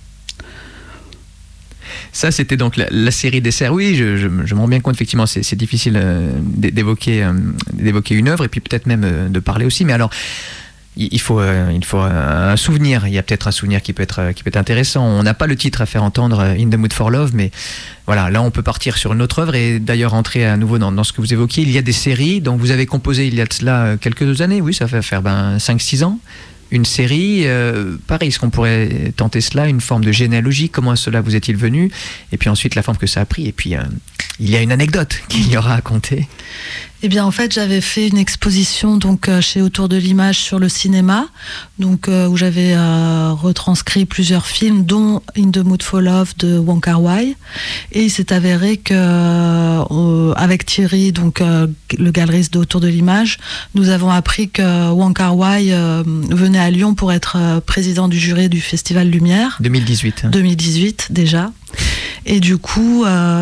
A: Ça, c'était donc la, la série des serres. Oui, je, je, je me rends bien compte, effectivement, c'est, c'est difficile euh, d'évoquer, euh, d'évoquer une œuvre et puis peut-être même euh, de parler aussi. Mais alors, il, il faut, euh, il faut un souvenir. Il y a peut-être un souvenir qui peut être, qui peut être intéressant. On n'a pas le titre à faire entendre, In the Mood for Love, mais voilà, là, on peut partir sur une autre œuvre et d'ailleurs entrer à nouveau dans, dans ce que vous évoquiez. Il y a des séries dont vous avez composé il y a de cela quelques années. Oui, ça fait faire ben, cinq six ans. Une série, euh, pareil, est-ce qu'on pourrait tenter cela, une forme de généalogie, comment cela vous est-il venu? Et puis ensuite, la forme que ça a pris. Et puis, euh, il y a une anecdote qu'il y aura à raconter.
B: Eh bien, en fait, j'avais fait une exposition donc euh, chez Autour de l'Image sur le cinéma, donc euh, où j'avais euh, retranscrit plusieurs films, dont In the Mood for Love de Wong Kar-wai. Et il s'est avéré que euh, avec Thierry, donc euh, le galeriste d'Autour de l'Image, nous avons appris que Wong Kar-wai euh, venait à Lyon pour être euh, président du jury du Festival Lumière.
A: deux mille dix-huit. Hein.
B: deux mille dix-huit déjà. Et du coup. Euh,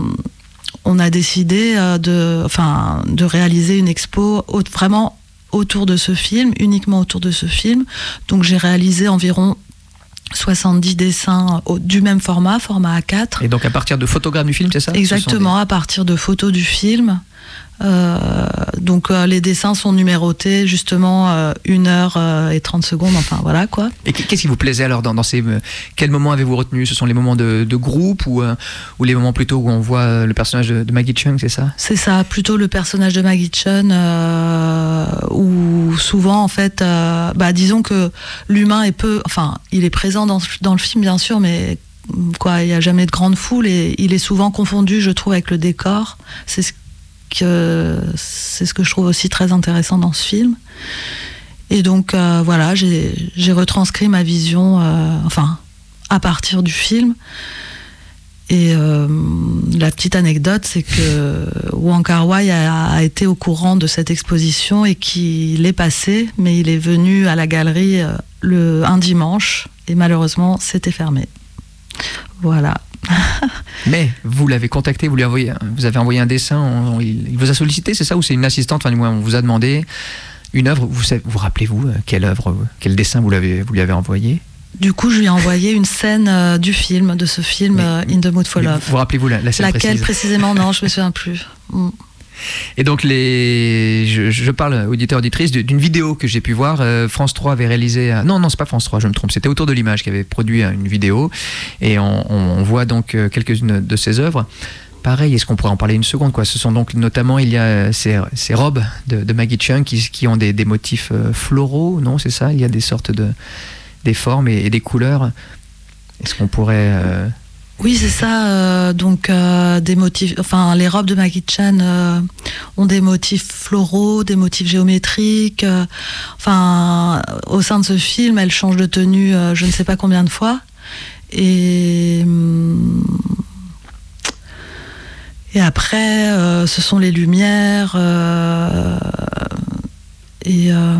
B: On a décidé euh, de, enfin, de réaliser une expo au, vraiment autour de ce film, uniquement autour de ce film. Donc j'ai réalisé environ soixante-dix dessins au, du même format, format A quatre.
A: Et donc à partir de photogrammes du film, c'est ça ?
B: Exactement, des... à partir de photos du film. Euh, donc euh, les dessins sont numérotés justement euh, une heure euh, et trente secondes, enfin voilà quoi.
A: Et qu'est-ce qui vous plaisait alors dans, dans ces... Euh, quels moments avez-vous retenu ? Ce sont les moments de, de groupe ou, euh, ou les moments plutôt où on voit euh, le personnage de, de Maggie Cheung, c'est ça ?
B: C'est ça, plutôt le personnage de Maggie Cheung euh, où souvent en fait, euh, bah, disons que l'humain est peu... Enfin, il est présent dans, dans le film bien sûr, mais quoi, il n'y a jamais de grande foule et il est souvent confondu, je trouve, avec le décor. C'est ce que c'est ce que je trouve aussi très intéressant dans ce film. Et donc euh, voilà, j'ai, j'ai retranscrit ma vision, euh, enfin, à partir du film. Et euh, la petite anecdote, c'est que Wong Kar-wai a, a été au courant de cette exposition et qu'il est passé, mais il est venu à la galerie euh, le, un dimanche, et malheureusement, c'était fermé. Voilà.
A: Mais vous l'avez contacté, vous lui avez, vous avez envoyé un dessin, on, on, il, il vous a sollicité, c'est ça, ou c'est une assistante, enfin du moins on vous a demandé une œuvre, vous, vous rappelez-vous quelle œuvre, quel dessin vous, l'avez, vous lui avez envoyé ?
B: Du coup, je lui ai envoyé une scène euh, du film, de ce film mais, euh, In the Mood for Love.
A: Vous, vous rappelez-vous la, la scène
B: Laquelle
A: précise ?
B: précisément ? Non, je me souviens plus. Mm.
A: Et donc, les, je, je parle, auditeur, auditrice, d'une vidéo que j'ai pu voir. Euh, France trois avait réalisé... Un, non, non, c'est pas France trois, je me trompe. C'était Autour de l'Image qui avait produit une vidéo. Et on, on voit donc quelques-unes de ses œuvres. Pareil, est-ce qu'on pourrait en parler une seconde, quoi ? Ce sont donc notamment, il y a ces, ces robes de, de Maggie Cheung qui, qui ont des, des motifs floraux, non, c'est ça ? Il y a des sortes de... des formes et, et des couleurs. Est-ce qu'on pourrait... Euh...
B: Oui, c'est ça. Euh, donc, euh, des motifs. Enfin, les robes de Maggie Cheung euh, ont des motifs floraux, des motifs géométriques. Euh, enfin, au sein de ce film, elle change de tenue, euh, je ne sais pas combien de fois. Et et après, euh, ce sont les lumières euh, et euh,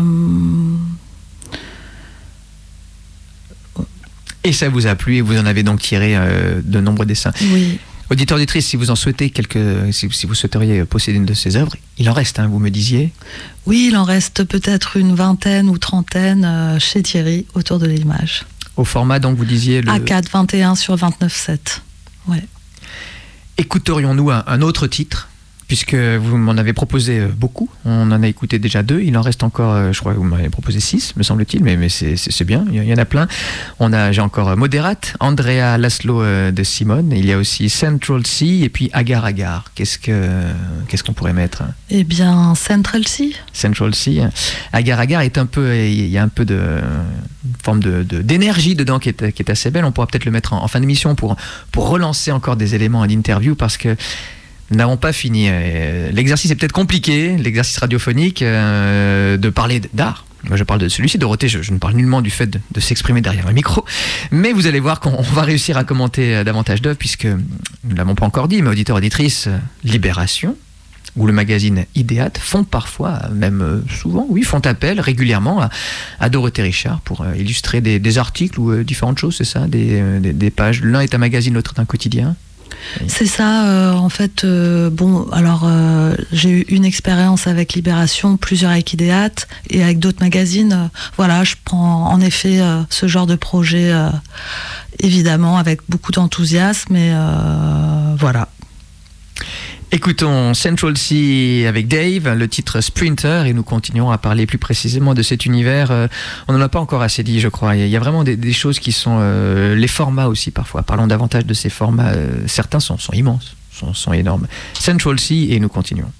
A: Et ça vous a plu et vous en avez donc tiré euh, de nombreux dessins.
B: Oui.
A: Auditeur, auditrice, si vous en souhaitez quelques, si, si vous souhaiteriez posséder une de ces œuvres, il en reste, hein, vous me disiez.
B: Oui, il en reste peut-être une vingtaine ou trentaine euh, chez Thierry, Autour de l'Image.
A: Au format, donc, vous disiez... Le...
B: A quatre, vingt et un sur vingt-neuf sept. Ouais.
A: Écouterions-nous un, un autre titre ? Puisque vous m'en avez proposé beaucoup, on en a écouté déjà deux, il en reste encore, je crois que vous m'avez proposé six, me semble-t-il, mais, mais c'est, c'est, c'est bien, il y en a plein. On a, j'ai encore Moderate, Andrea Laszlo de Simone, il y a aussi Central Cee et puis Agar Agar. Qu'est-ce, que, qu'est-ce qu'on pourrait mettre ?
B: Eh bien, Central Cee.
A: Central Cee. Agar Agar est un peu, il y a un peu de une forme de, de, d'énergie dedans qui est, qui est assez belle. On pourra peut-être le mettre en, en fin d'émission pour, pour relancer encore des éléments d'interview parce que nous n'avons pas fini. L'exercice est peut-être compliqué, l'exercice radiophonique, euh, de parler d'art. Moi, je parle de celui-ci, Dorothée, je, je ne parle nullement du fait de, de s'exprimer derrière un micro, mais vous allez voir qu'on va réussir à commenter davantage d'œuvres, puisque, nous ne l'avons pas encore dit, mais auditeurs, auditrices, Libération, ou le magazine Idéate, font parfois, même souvent, oui, font appel régulièrement à, à Dorothée Richard pour euh, illustrer des, des articles ou euh, différentes choses, c'est ça, des, des, des pages. L'un est un magazine, l'autre est un quotidien.
B: C'est ça, euh, en fait, euh, bon, alors euh, j'ai eu une expérience avec Libération, plusieurs avec Idéate et avec d'autres magazines. Euh, voilà, je prends en effet euh, ce genre de projet, euh, évidemment, avec beaucoup d'enthousiasme, et euh, voilà.
A: Écoutons Central Cee avec Dave, le titre Sprinter, et nous continuons à parler plus précisément de cet univers. Euh, on n'en a pas encore assez dit, je crois. Il y a vraiment des, des choses qui sont... Euh, les formats aussi, parfois. Parlons davantage de ces formats. Euh, certains sont, sont immenses, sont, sont énormes. Central Cee, et nous continuons.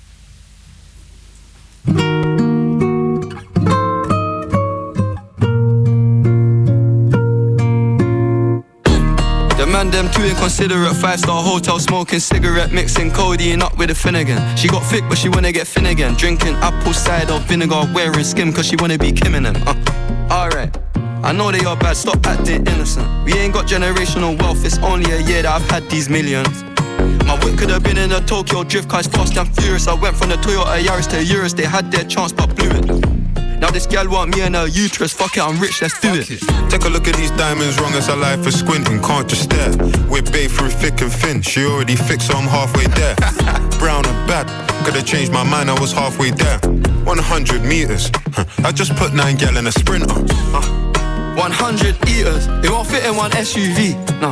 D: The man them too inconsiderate. Five-star hotel smoking cigarette, mixing codeine up with a Finnegan. She got thick but she wanna get thin again. Drinking apple cider vinegar, wearing skim cause she wanna be Kim and them. uh, Alright, I know they are bad, stop acting innocent. We ain't got generational wealth, it's only a year that I've had these millions. My whip could have been in a Tokyo drift car, it's fast and furious. I went from the Toyota Yaris to Urus, they had their chance but blew it. Now this gal want me and her uterus, fuck it, I'm rich, let's do it.
E: Take a look at these diamonds, wrong as her life is squinting, can't just stare. We're babe through thick and thin, she already fixed so I'm halfway there. Brown and bad, could've changed my mind, I was halfway there. one hundred meters, I just put nine gal in a sprinter.
D: uh, one hundred eaters, it won't fit in one S U V, no.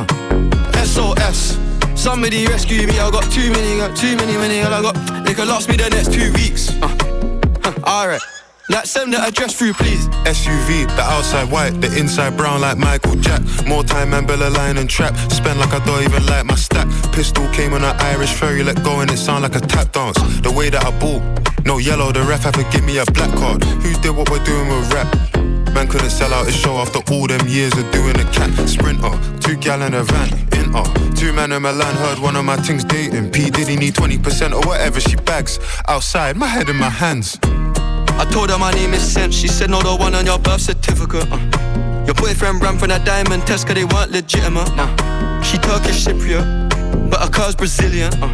D: S O S, somebody rescue me, I got too many, got too many, many, I got, they could last me the next two weeks. uh, Alright, let's send the address through please.
E: S U V, the outside white, the inside brown like Michael Jack. More time and Bella line and trap, spend like I don't even like my stack. Pistol came on an Irish ferry, let go and it sound like a tap dance. The way that I bought, no yellow, the ref had to give me a black card. Who did what we're doing with rap? Man couldn't sell out his show after all them years of doing a cat. Sprinter, two gal in a van, in uh two man in Milan, heard one of my things dating. P Diddy need twenty percent or whatever she bags. Outside, my head in my hands.
D: I told her my name is Sense, she said no, the one on your birth certificate. uh. Your boyfriend ran from that diamond test cause they weren't legitimate. uh. She Turkish Cypriot, but her cur's Brazilian. uh.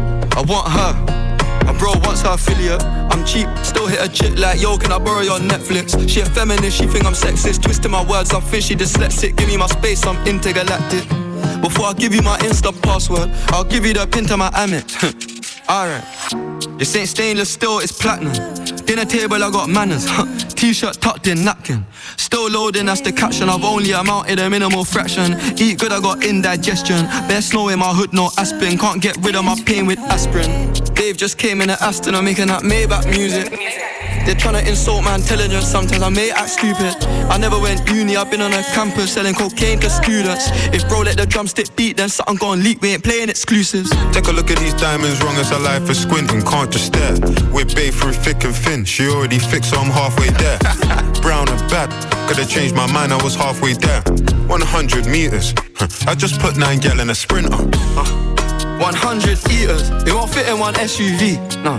D: I want her, my bro wants her affiliate. I'm cheap, still hit a chick like yo, can I borrow your Netflix? She a feminist, she think I'm sexist, twisting my words, I think she dyslexic. Give me my space, I'm intergalactic. Before I give you my Insta password, I'll give you the pin to my Amex. Alright, this ain't stainless steel, it's platinum. Dinner table, I got manners. T-shirt tucked in, napkin. Still loading, that's the caption. I've only amounted a minimal fraction. Eat good, I got indigestion. Bare snow in my hood, no aspirin. Can't get rid of my pain with aspirin. Dave just came in at Aston, I'm making that Maybach music. They're tryna insult my intelligence, sometimes I may act stupid. I never went uni, I've been on a campus selling cocaine to students. If bro let the drumstick beat, then something gon' leak, we ain't playing exclusives.
E: Take a look at these diamonds, wrong as her life is squinting, can't just stare. We're babe through thick and thin, she already fixed so I'm halfway there. Brown and bad, could've changed my mind, I was halfway there. one hundred meters, I just put nine gal in a sprinter.
D: uh, one hundred eaters, it won't fit in one S U V, no.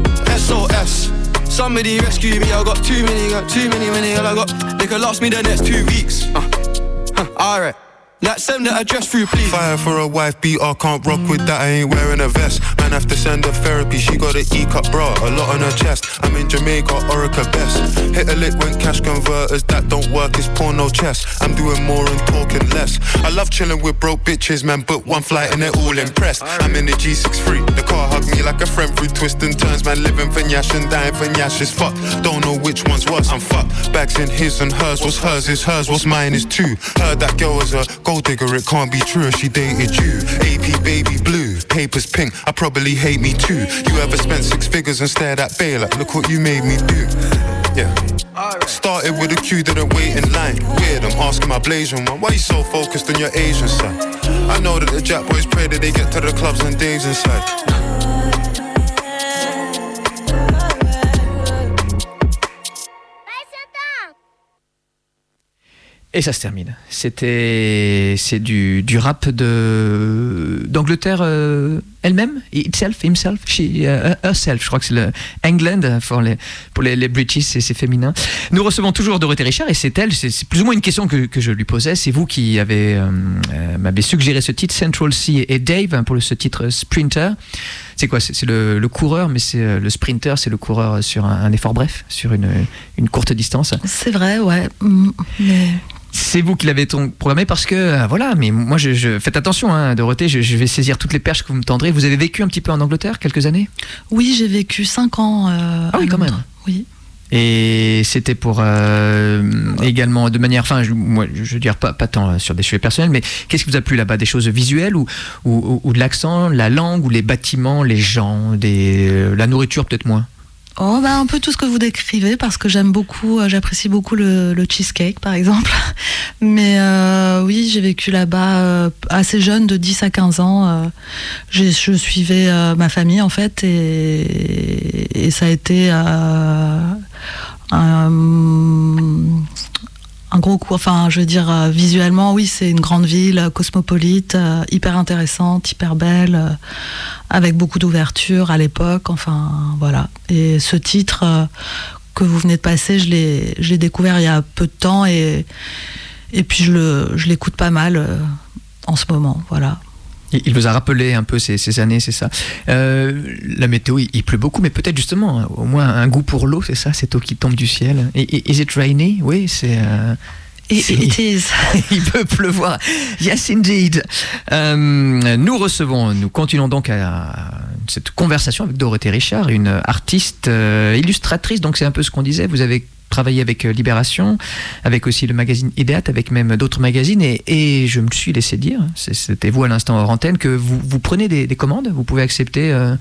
D: S O S, somebody rescue me, I got too many, got too many, many, I got, they could last me the next two weeks. uh, Alright, let's send the address through please.
E: Fire for a wife beater, can't rock with that, I ain't wearing a vest. Man have to send her therapy, she got an E-cup bra, a lot on her chest. I'm in Jamaica, Orica best. Hit a lick when cash converters, that don't work, it's porno chess. I'm doing more and talking less. I love chilling with broke bitches, man, but one flight and they're all impressed. I'm in the G six three, the car hugged me like a friend through twists and turns. Man living for Nyash and dying for Nyash is fucked. Don't know which one's worse, I'm fucked. Bags in his and hers, what's hers is hers, what's mine is too. Heard that girl was a gold digger, it can't be true if she dated you. A P baby blue, papers pink, I probably hate me too. You ever spent six figures and stared at Bae like, look what you made me do. Yeah. Started with a queue, didn't wait in line. Weird, I'm asking my Blasian one, why you so focused on your Asian side? I know that the Jack boys pray that they get to the clubs and Dave's inside.
A: Et ça se termine. C'était, c'est du, du rap de, d'Angleterre euh, elle-même, itself, himself, she, uh, herself. Je crois que c'est le England pour les, pour les, les British, c'est, c'est féminin. Nous recevons toujours Dorothée Richard et c'est elle, c'est, c'est plus ou moins une question que, que je lui posais. C'est vous qui avez, euh, euh, m'avez suggéré ce titre, Central Sea et Dave, pour ce titre Sprinter. C'est quoi? C'est, c'est le, le coureur, mais c'est le sprinter, c'est le coureur sur un, un effort bref, sur une, une courte distance.
B: C'est vrai, ouais. Mais...
A: C'est vous qui l'avez programmé parce que, euh, voilà, mais moi, je, je faites attention, hein, Dorothée, je, je vais saisir toutes les perches que vous me tendrez. Vous avez vécu un petit peu en Angleterre, quelques années?
B: Oui, j'ai vécu cinq ans. Euh,
A: ah oui, quand
B: Londres.
A: même.
B: Oui.
A: Et c'était pour euh, également de manière, enfin, je, moi, je veux dire pas, pas tant sur des sujets personnels, mais qu'est-ce qui vous a plu là-bas? Des choses visuelles ou, ou, ou de l'accent, la langue, ou les bâtiments, les gens, des, euh, la nourriture peut-être moins?
B: Oh, bah, un peu tout ce que vous décrivez, parce que j'aime beaucoup, euh, j'apprécie beaucoup le, le cheesecake, par exemple. Mais euh, oui, j'ai vécu là-bas euh, assez jeune, de dix à quinze ans. Euh, j'ai, je suivais euh, ma famille, en fait, et, et ça a été euh, un, un gros coup. Enfin, je veux dire, euh, visuellement, oui, c'est une grande ville cosmopolite, euh, hyper intéressante, hyper belle, euh, avec beaucoup d'ouverture à l'époque. Enfin, voilà. Et ce titre euh, que vous venez de passer, je l'ai, je l'ai découvert il y a peu de temps et, et puis je, le, je l'écoute pas mal euh, en ce moment. Voilà.
A: Il vous a rappelé un peu ces, ces années, c'est ça. Euh, la météo, il, il pleut beaucoup, mais peut-être justement, au moins un goût pour l'eau, c'est ça, cette eau qui tombe du ciel. Et, et, is it rainy? Oui, c'est... Euh,
B: It,
A: c'est
B: it is.
A: il peut pleuvoir. Yes, indeed. Euh, nous recevons, nous continuons donc à, à cette conversation avec Dorothée Richard, une artiste euh, illustratrice, donc c'est un peu ce qu'on disait, vous avez travaillé avec Libération, avec aussi le magazine Idéat, avec même d'autres magazines, et, et je me suis laissé dire, c'était vous à l'instant hors antenne, que vous, vous prenez des, des commandes, vous pouvez accepter euh,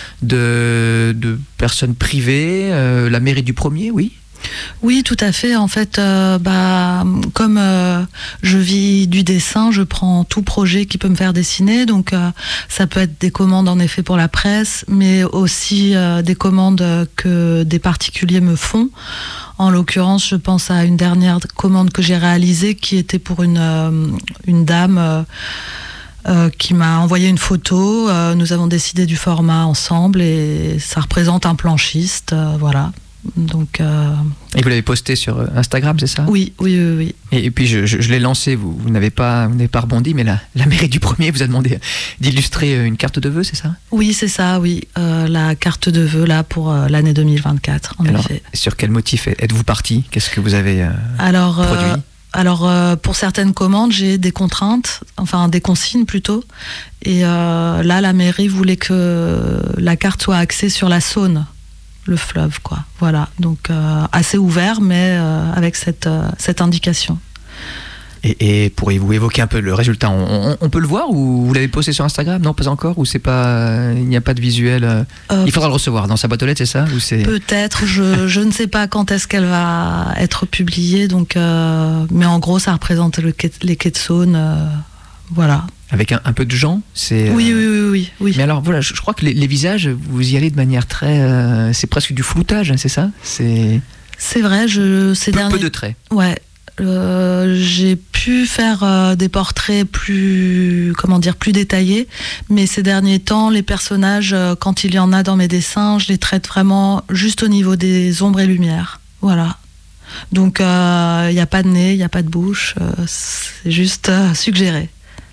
A: de, de personnes privées, euh, la mairie du premier, oui.
B: Oui, tout à fait. En fait, euh, bah, comme euh, je vis du dessin, je prends tout projet qui peut me faire dessiner. Donc, euh, ça peut être des commandes en effet pour la presse, mais aussi euh, des commandes que des particuliers me font. En l'occurrence, je pense à une dernière commande que j'ai réalisée qui était pour une, euh, une dame euh, euh, qui m'a envoyé une photo. Euh, nous avons décidé du format ensemble et ça représente un planchiste. Euh, voilà. Donc, euh...
A: Et vous l'avez posté sur Instagram, c'est ça?
B: Oui, oui, oui, oui.
A: Et, et puis je, je, je l'ai lancé, vous, vous n'avez pas, vous n'avez pas rebondi, mais la, la mairie du premier vous a demandé d'illustrer une carte de vœux, c'est ça?
B: Oui, c'est ça, oui. Euh, la carte de vœux, là, pour euh, l'année deux mille vingt-quatre, en
A: Alors,
B: effet.
A: Sur quel motif êtes-vous parti? Qu'est-ce que vous avez euh,
B: Alors,
A: produit
B: euh, Alors, euh, pour certaines commandes, j'ai des contraintes, enfin des consignes plutôt. Et euh, là, la mairie voulait que la carte soit axée sur la Saône, le fleuve, quoi. Voilà, donc euh, assez ouvert, mais euh, avec cette, euh, cette indication.
A: Et, et pourriez-vous évoquer un peu le résultat? on, on, on peut le voir ou vous l'avez posté sur Instagram? Non, pas encore. Ou c'est pas, il n'y a pas de visuel. Euh,
B: euh,
A: il faudra le recevoir dans sa boîte aux lettres, c'est ça? Ou c'est...
B: Peut-être. Je, je ne sais pas quand est-ce qu'elle va être publiée. Donc, euh, mais en gros, ça représente le quai, les quais de Saône. Euh, voilà.
A: Avec un, un peu de gens, c'est.
B: Oui, euh... oui, oui, oui, oui.
A: Mais alors voilà, je, je crois que les, les visages, vous y allez de manière très, euh, c'est presque du floutage, hein, c'est ça? C'est.
B: C'est vrai. Je ces
A: peu,
B: derniers.
A: peu de traits.
B: Ouais. Euh, j'ai pu faire euh, des portraits plus, comment dire, plus détaillés, mais ces derniers temps, les personnages, euh, quand il y en a dans mes dessins, je les traite vraiment juste au niveau des ombres et lumières. Voilà. Donc, il euh, n'y a pas de nez, il n'y a pas de bouche, euh, c'est juste euh, suggéré.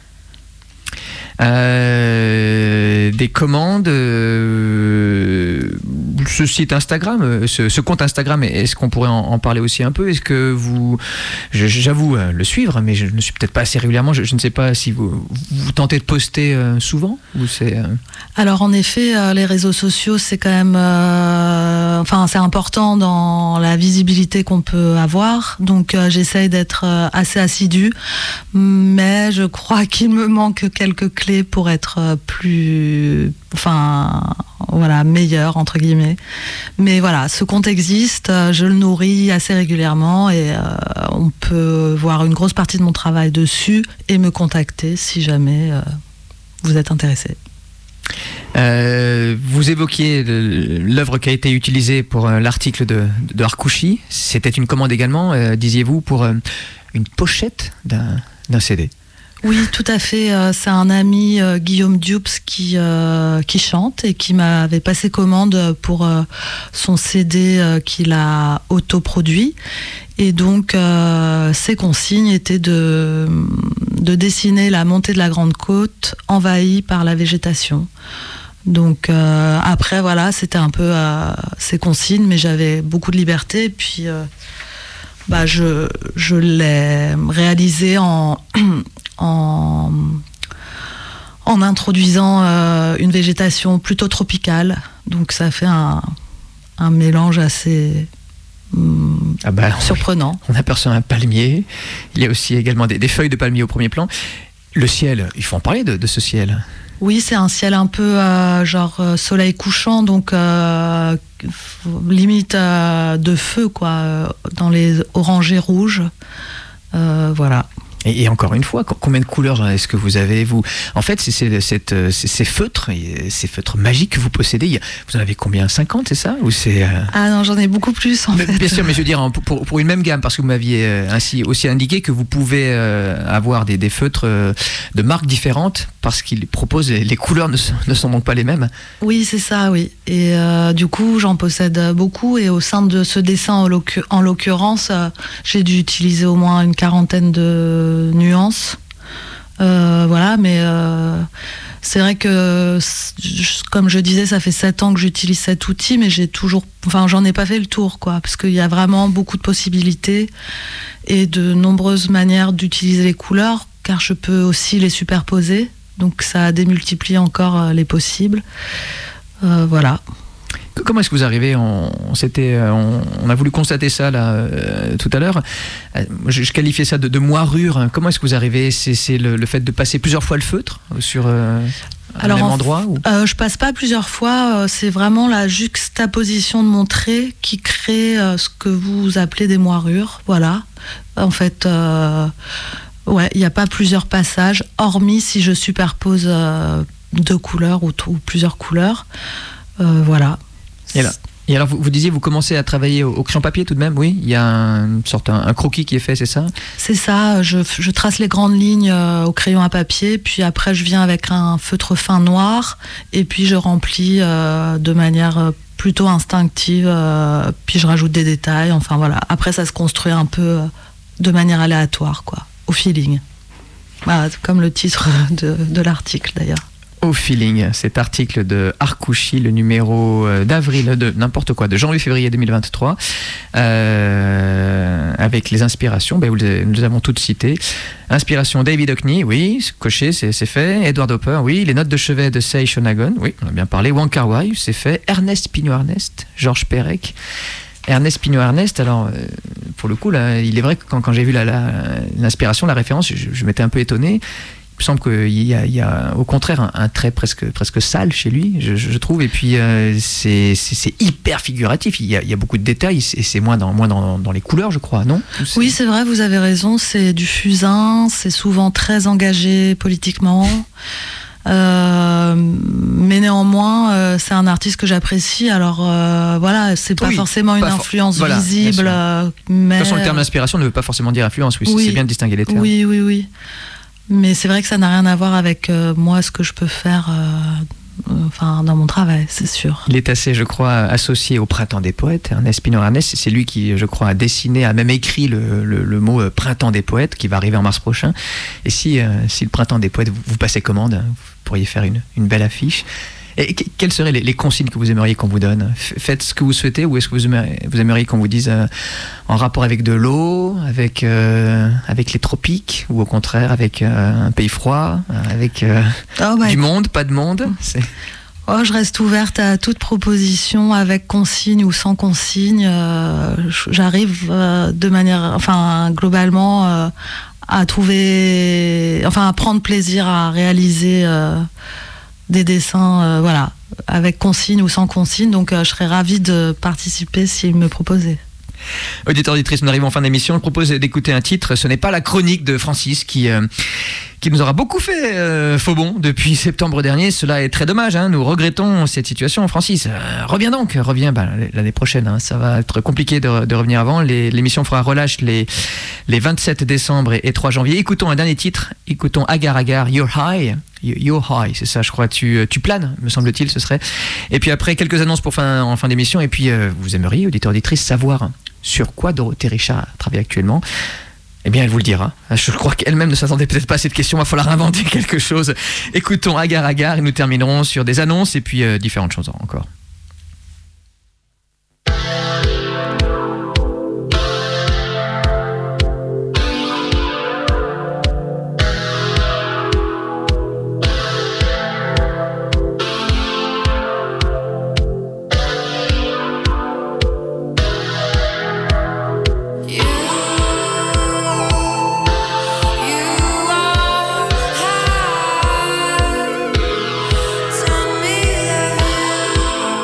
A: Euh, des commandes, euh, ce site Instagram, ce, ce compte Instagram, est-ce qu'on pourrait en, en parler aussi un peu? Est-ce que vous, je, j'avoue euh, le suivre, mais je ne suis peut-être pas assez régulièrement, je, je ne sais pas si vous, vous tentez de poster euh, souvent ou c'est, euh...
B: Alors en effet, euh, les réseaux sociaux, c'est quand même, euh, enfin c'est important dans la visibilité qu'on peut avoir, donc euh, j'essaye d'être euh, assez assidue, mais je crois qu'il me manque quelques clés pour être plus, enfin, voilà, meilleur entre guillemets. Mais voilà, ce compte existe, je le nourris assez régulièrement et euh, on peut voir une grosse partie de mon travail dessus et me contacter si jamais euh, vous êtes intéressé.
A: Euh, vous évoquiez le, l'œuvre qui a été utilisée pour euh, l'article de, de Harkouchi. C'était une commande également, euh, disiez-vous, pour euh, une pochette d'un, d'un C D.
B: Oui, tout à fait. C'est un ami, euh, Guillaume Dupes, qui, euh, qui chante et qui m'avait passé commande pour euh, son C D euh, qu'il a autoproduit. Et donc, euh, ses consignes étaient de, de dessiner la montée de la Grande Côte envahie par la végétation. Donc, euh, après, voilà, c'était un peu euh, ses consignes, mais j'avais beaucoup de liberté. Et puis, euh, bah, je, je l'ai réalisé en... En, en introduisant euh, une végétation plutôt tropicale. Donc ça fait un, un mélange assez hum,
A: ah bah,
B: surprenant.
A: On aperçoit un palmier, il y a aussi également des, des feuilles de palmier au premier plan. Le ciel, il faut en parler de, de ce ciel.
B: Oui, c'est un ciel un peu euh, genre euh, soleil couchant, donc euh, limite euh, de feu, quoi, euh, dans les orangés rouges. Euh, voilà.
A: Et, et encore une fois, combien de couleurs est-ce que vous avez vous En fait, c'est, c'est, c'est, c'est ces feutres, ces feutres magiques que vous possédez. Vous en avez combien cinquante, c'est ça ou c'est, euh...
B: Ah non, j'en ai beaucoup plus en
A: mais,
B: fait.
A: Bien sûr, mais je veux dire, pour, pour une même gamme, parce que vous m'aviez ainsi aussi indiqué que vous pouvez euh, avoir des, des feutres euh, de marques différentes, parce qu'ils proposent, les, les couleurs ne sont, ne sont donc pas les mêmes.
B: Oui, c'est ça, oui. Et euh, du coup, j'en possède beaucoup, et au sein de ce dessin, en, l'occur- en l'occurrence, euh, j'ai dû utiliser au moins une quarantaine de nuances. Euh, voilà, mais euh, c'est vrai que, comme je disais, ça fait sept ans que j'utilise cet outil, mais j'ai toujours, enfin, j'en ai pas fait le tour, quoi, parce qu'il y a vraiment beaucoup de possibilités et de nombreuses manières d'utiliser les couleurs, car je peux aussi les superposer, donc ça démultiplie encore les possibles. Euh, voilà.
A: Comment est-ce que vous arrivez on, on, s'était, on, on a voulu constater ça là, euh, tout à l'heure. Je, je qualifiais ça de, de moirure. Comment est-ce que vous arrivez C'est, c'est le, le fait de passer plusieurs fois le feutre sur euh, un
B: Alors,
A: même
B: en,
A: endroit ou...
B: euh, Je passe pas plusieurs fois. C'est vraiment la juxtaposition de mon trait qui crée euh, ce que vous appelez des moirures. Voilà. En fait, euh, ouais, il n'y a pas plusieurs passages, hormis si je superpose euh, deux couleurs ou, ou plusieurs couleurs. Euh, voilà.
A: Et, là, et alors, vous, vous disiez, vous commencez à travailler au, au crayon papier tout de même, oui ? Il y a un, une sorte, un, un croquis qui est fait, c'est ça ?
B: C'est ça, je, je trace les grandes lignes euh, au crayon à papier, puis après je viens avec un feutre fin noir, et puis je remplis euh, de manière plutôt instinctive, euh, puis je rajoute des détails, enfin voilà. Après ça se construit un peu euh, de manière aléatoire, quoi, au feeling. Voilà, comme le titre de, de l'article d'ailleurs.
A: Au feeling, cet article de Arcouchi, le numéro d'avril, de n'importe quoi, de janvier-février deux mille vingt-trois, euh, avec les inspirations, ben, nous les avons toutes citées. Inspiration David Hockney, oui, coché, c'est, c'est fait. Edward Hopper, oui. Les notes de chevet de Sei Shonagon, oui, on a bien parlé. Wong Kar-wai, c'est fait. Ernest Pinault-Ernest, Georges Perec. Ernest Pinault-Ernest, alors, euh, pour le coup, là, il est vrai que quand, quand j'ai vu la, la, l'inspiration, la référence, je, je m'étais un peu étonné. Il me semble qu'il y a, il y a au contraire un, un trait presque, presque sale chez lui, je, je trouve, et puis euh, c'est, c'est, c'est hyper figuratif, il y, a, il y a beaucoup de détails, et c'est moins, dans, moins dans, dans les couleurs, je crois, non ? c'est...
B: Oui, c'est vrai, vous avez raison, c'est du fusain, c'est souvent très engagé politiquement, euh, mais néanmoins, euh, c'est un artiste que j'apprécie, alors euh, voilà, c'est pas
A: oui,
B: forcément une
A: pas for-
B: influence
A: voilà,
B: visible, euh, mais...
A: De toute façon, le terme inspiration ne veut pas forcément dire influence, oui,
B: oui,
A: c'est bien de distinguer les termes.
B: Oui, oui, oui. Mais c'est vrai que ça n'a rien à voir avec euh, moi, ce que je peux faire euh, euh, enfin, dans mon travail, c'est sûr.
A: Il est assez, je crois, associé au Printemps des Poètes. Ernest Pinault-Ernest, c'est lui qui, je crois, a dessiné, a même écrit le, le, le mot euh, Printemps des Poètes, qui va arriver en mars prochain. Et si, euh, si le Printemps des Poètes, vous, vous passez commande, vous pourriez faire une, une belle affiche. Et quelles seraient les, les consignes que vous aimeriez qu'on vous donne ? Faites ce que vous souhaitez, ou est-ce que vous aimeriez, vous aimeriez qu'on vous dise euh, en rapport avec de l'eau, avec, euh, avec les tropiques, ou au contraire avec euh, un pays froid, avec euh,
B: oh, bah,
A: du monde, pas de monde ? C'est...
B: Oh, je reste ouverte à toute proposition, avec consigne ou sans consigne. Euh, j'arrive euh, de manière, enfin, globalement, euh, à trouver, enfin, à prendre plaisir à réaliser euh, des dessins, euh, voilà, avec consigne ou sans consigne. Donc, euh, je serais ravie de participer s'il me proposait.
A: Auditeurs, auditrices, nous arrivons en fin d'émission. Je propose d'écouter un titre. Ce n'est pas la chronique de Francis qui, euh, qui nous aura beaucoup fait euh, faux bon depuis septembre dernier. Cela est très dommage. Hein. Nous regrettons cette situation. Francis, euh, reviens donc. Reviens bah, l'année prochaine. Hein. Ça va être compliqué de, de revenir avant. Les, l'émission fera relâche les, les vingt-sept décembre et, et trois janvier. Écoutons un dernier titre. Écoutons Agar Agar, You're High. You're High, c'est ça, je crois. Tu, tu planes, me semble-t-il, ce serait. Et puis après, quelques annonces pour fin, en fin d'émission. Et puis, euh, vous aimeriez, auditeurs, auditrices, savoir sur quoi Dorothée Richard travaille actuellement. Eh bien, elle vous le dira. Je crois qu'elle-même ne s'attendait peut-être pas à cette question. Il va falloir inventer quelque chose. Écoutons Agar Agar et nous terminerons sur des annonces et puis euh, différentes choses encore.
F: Tell me that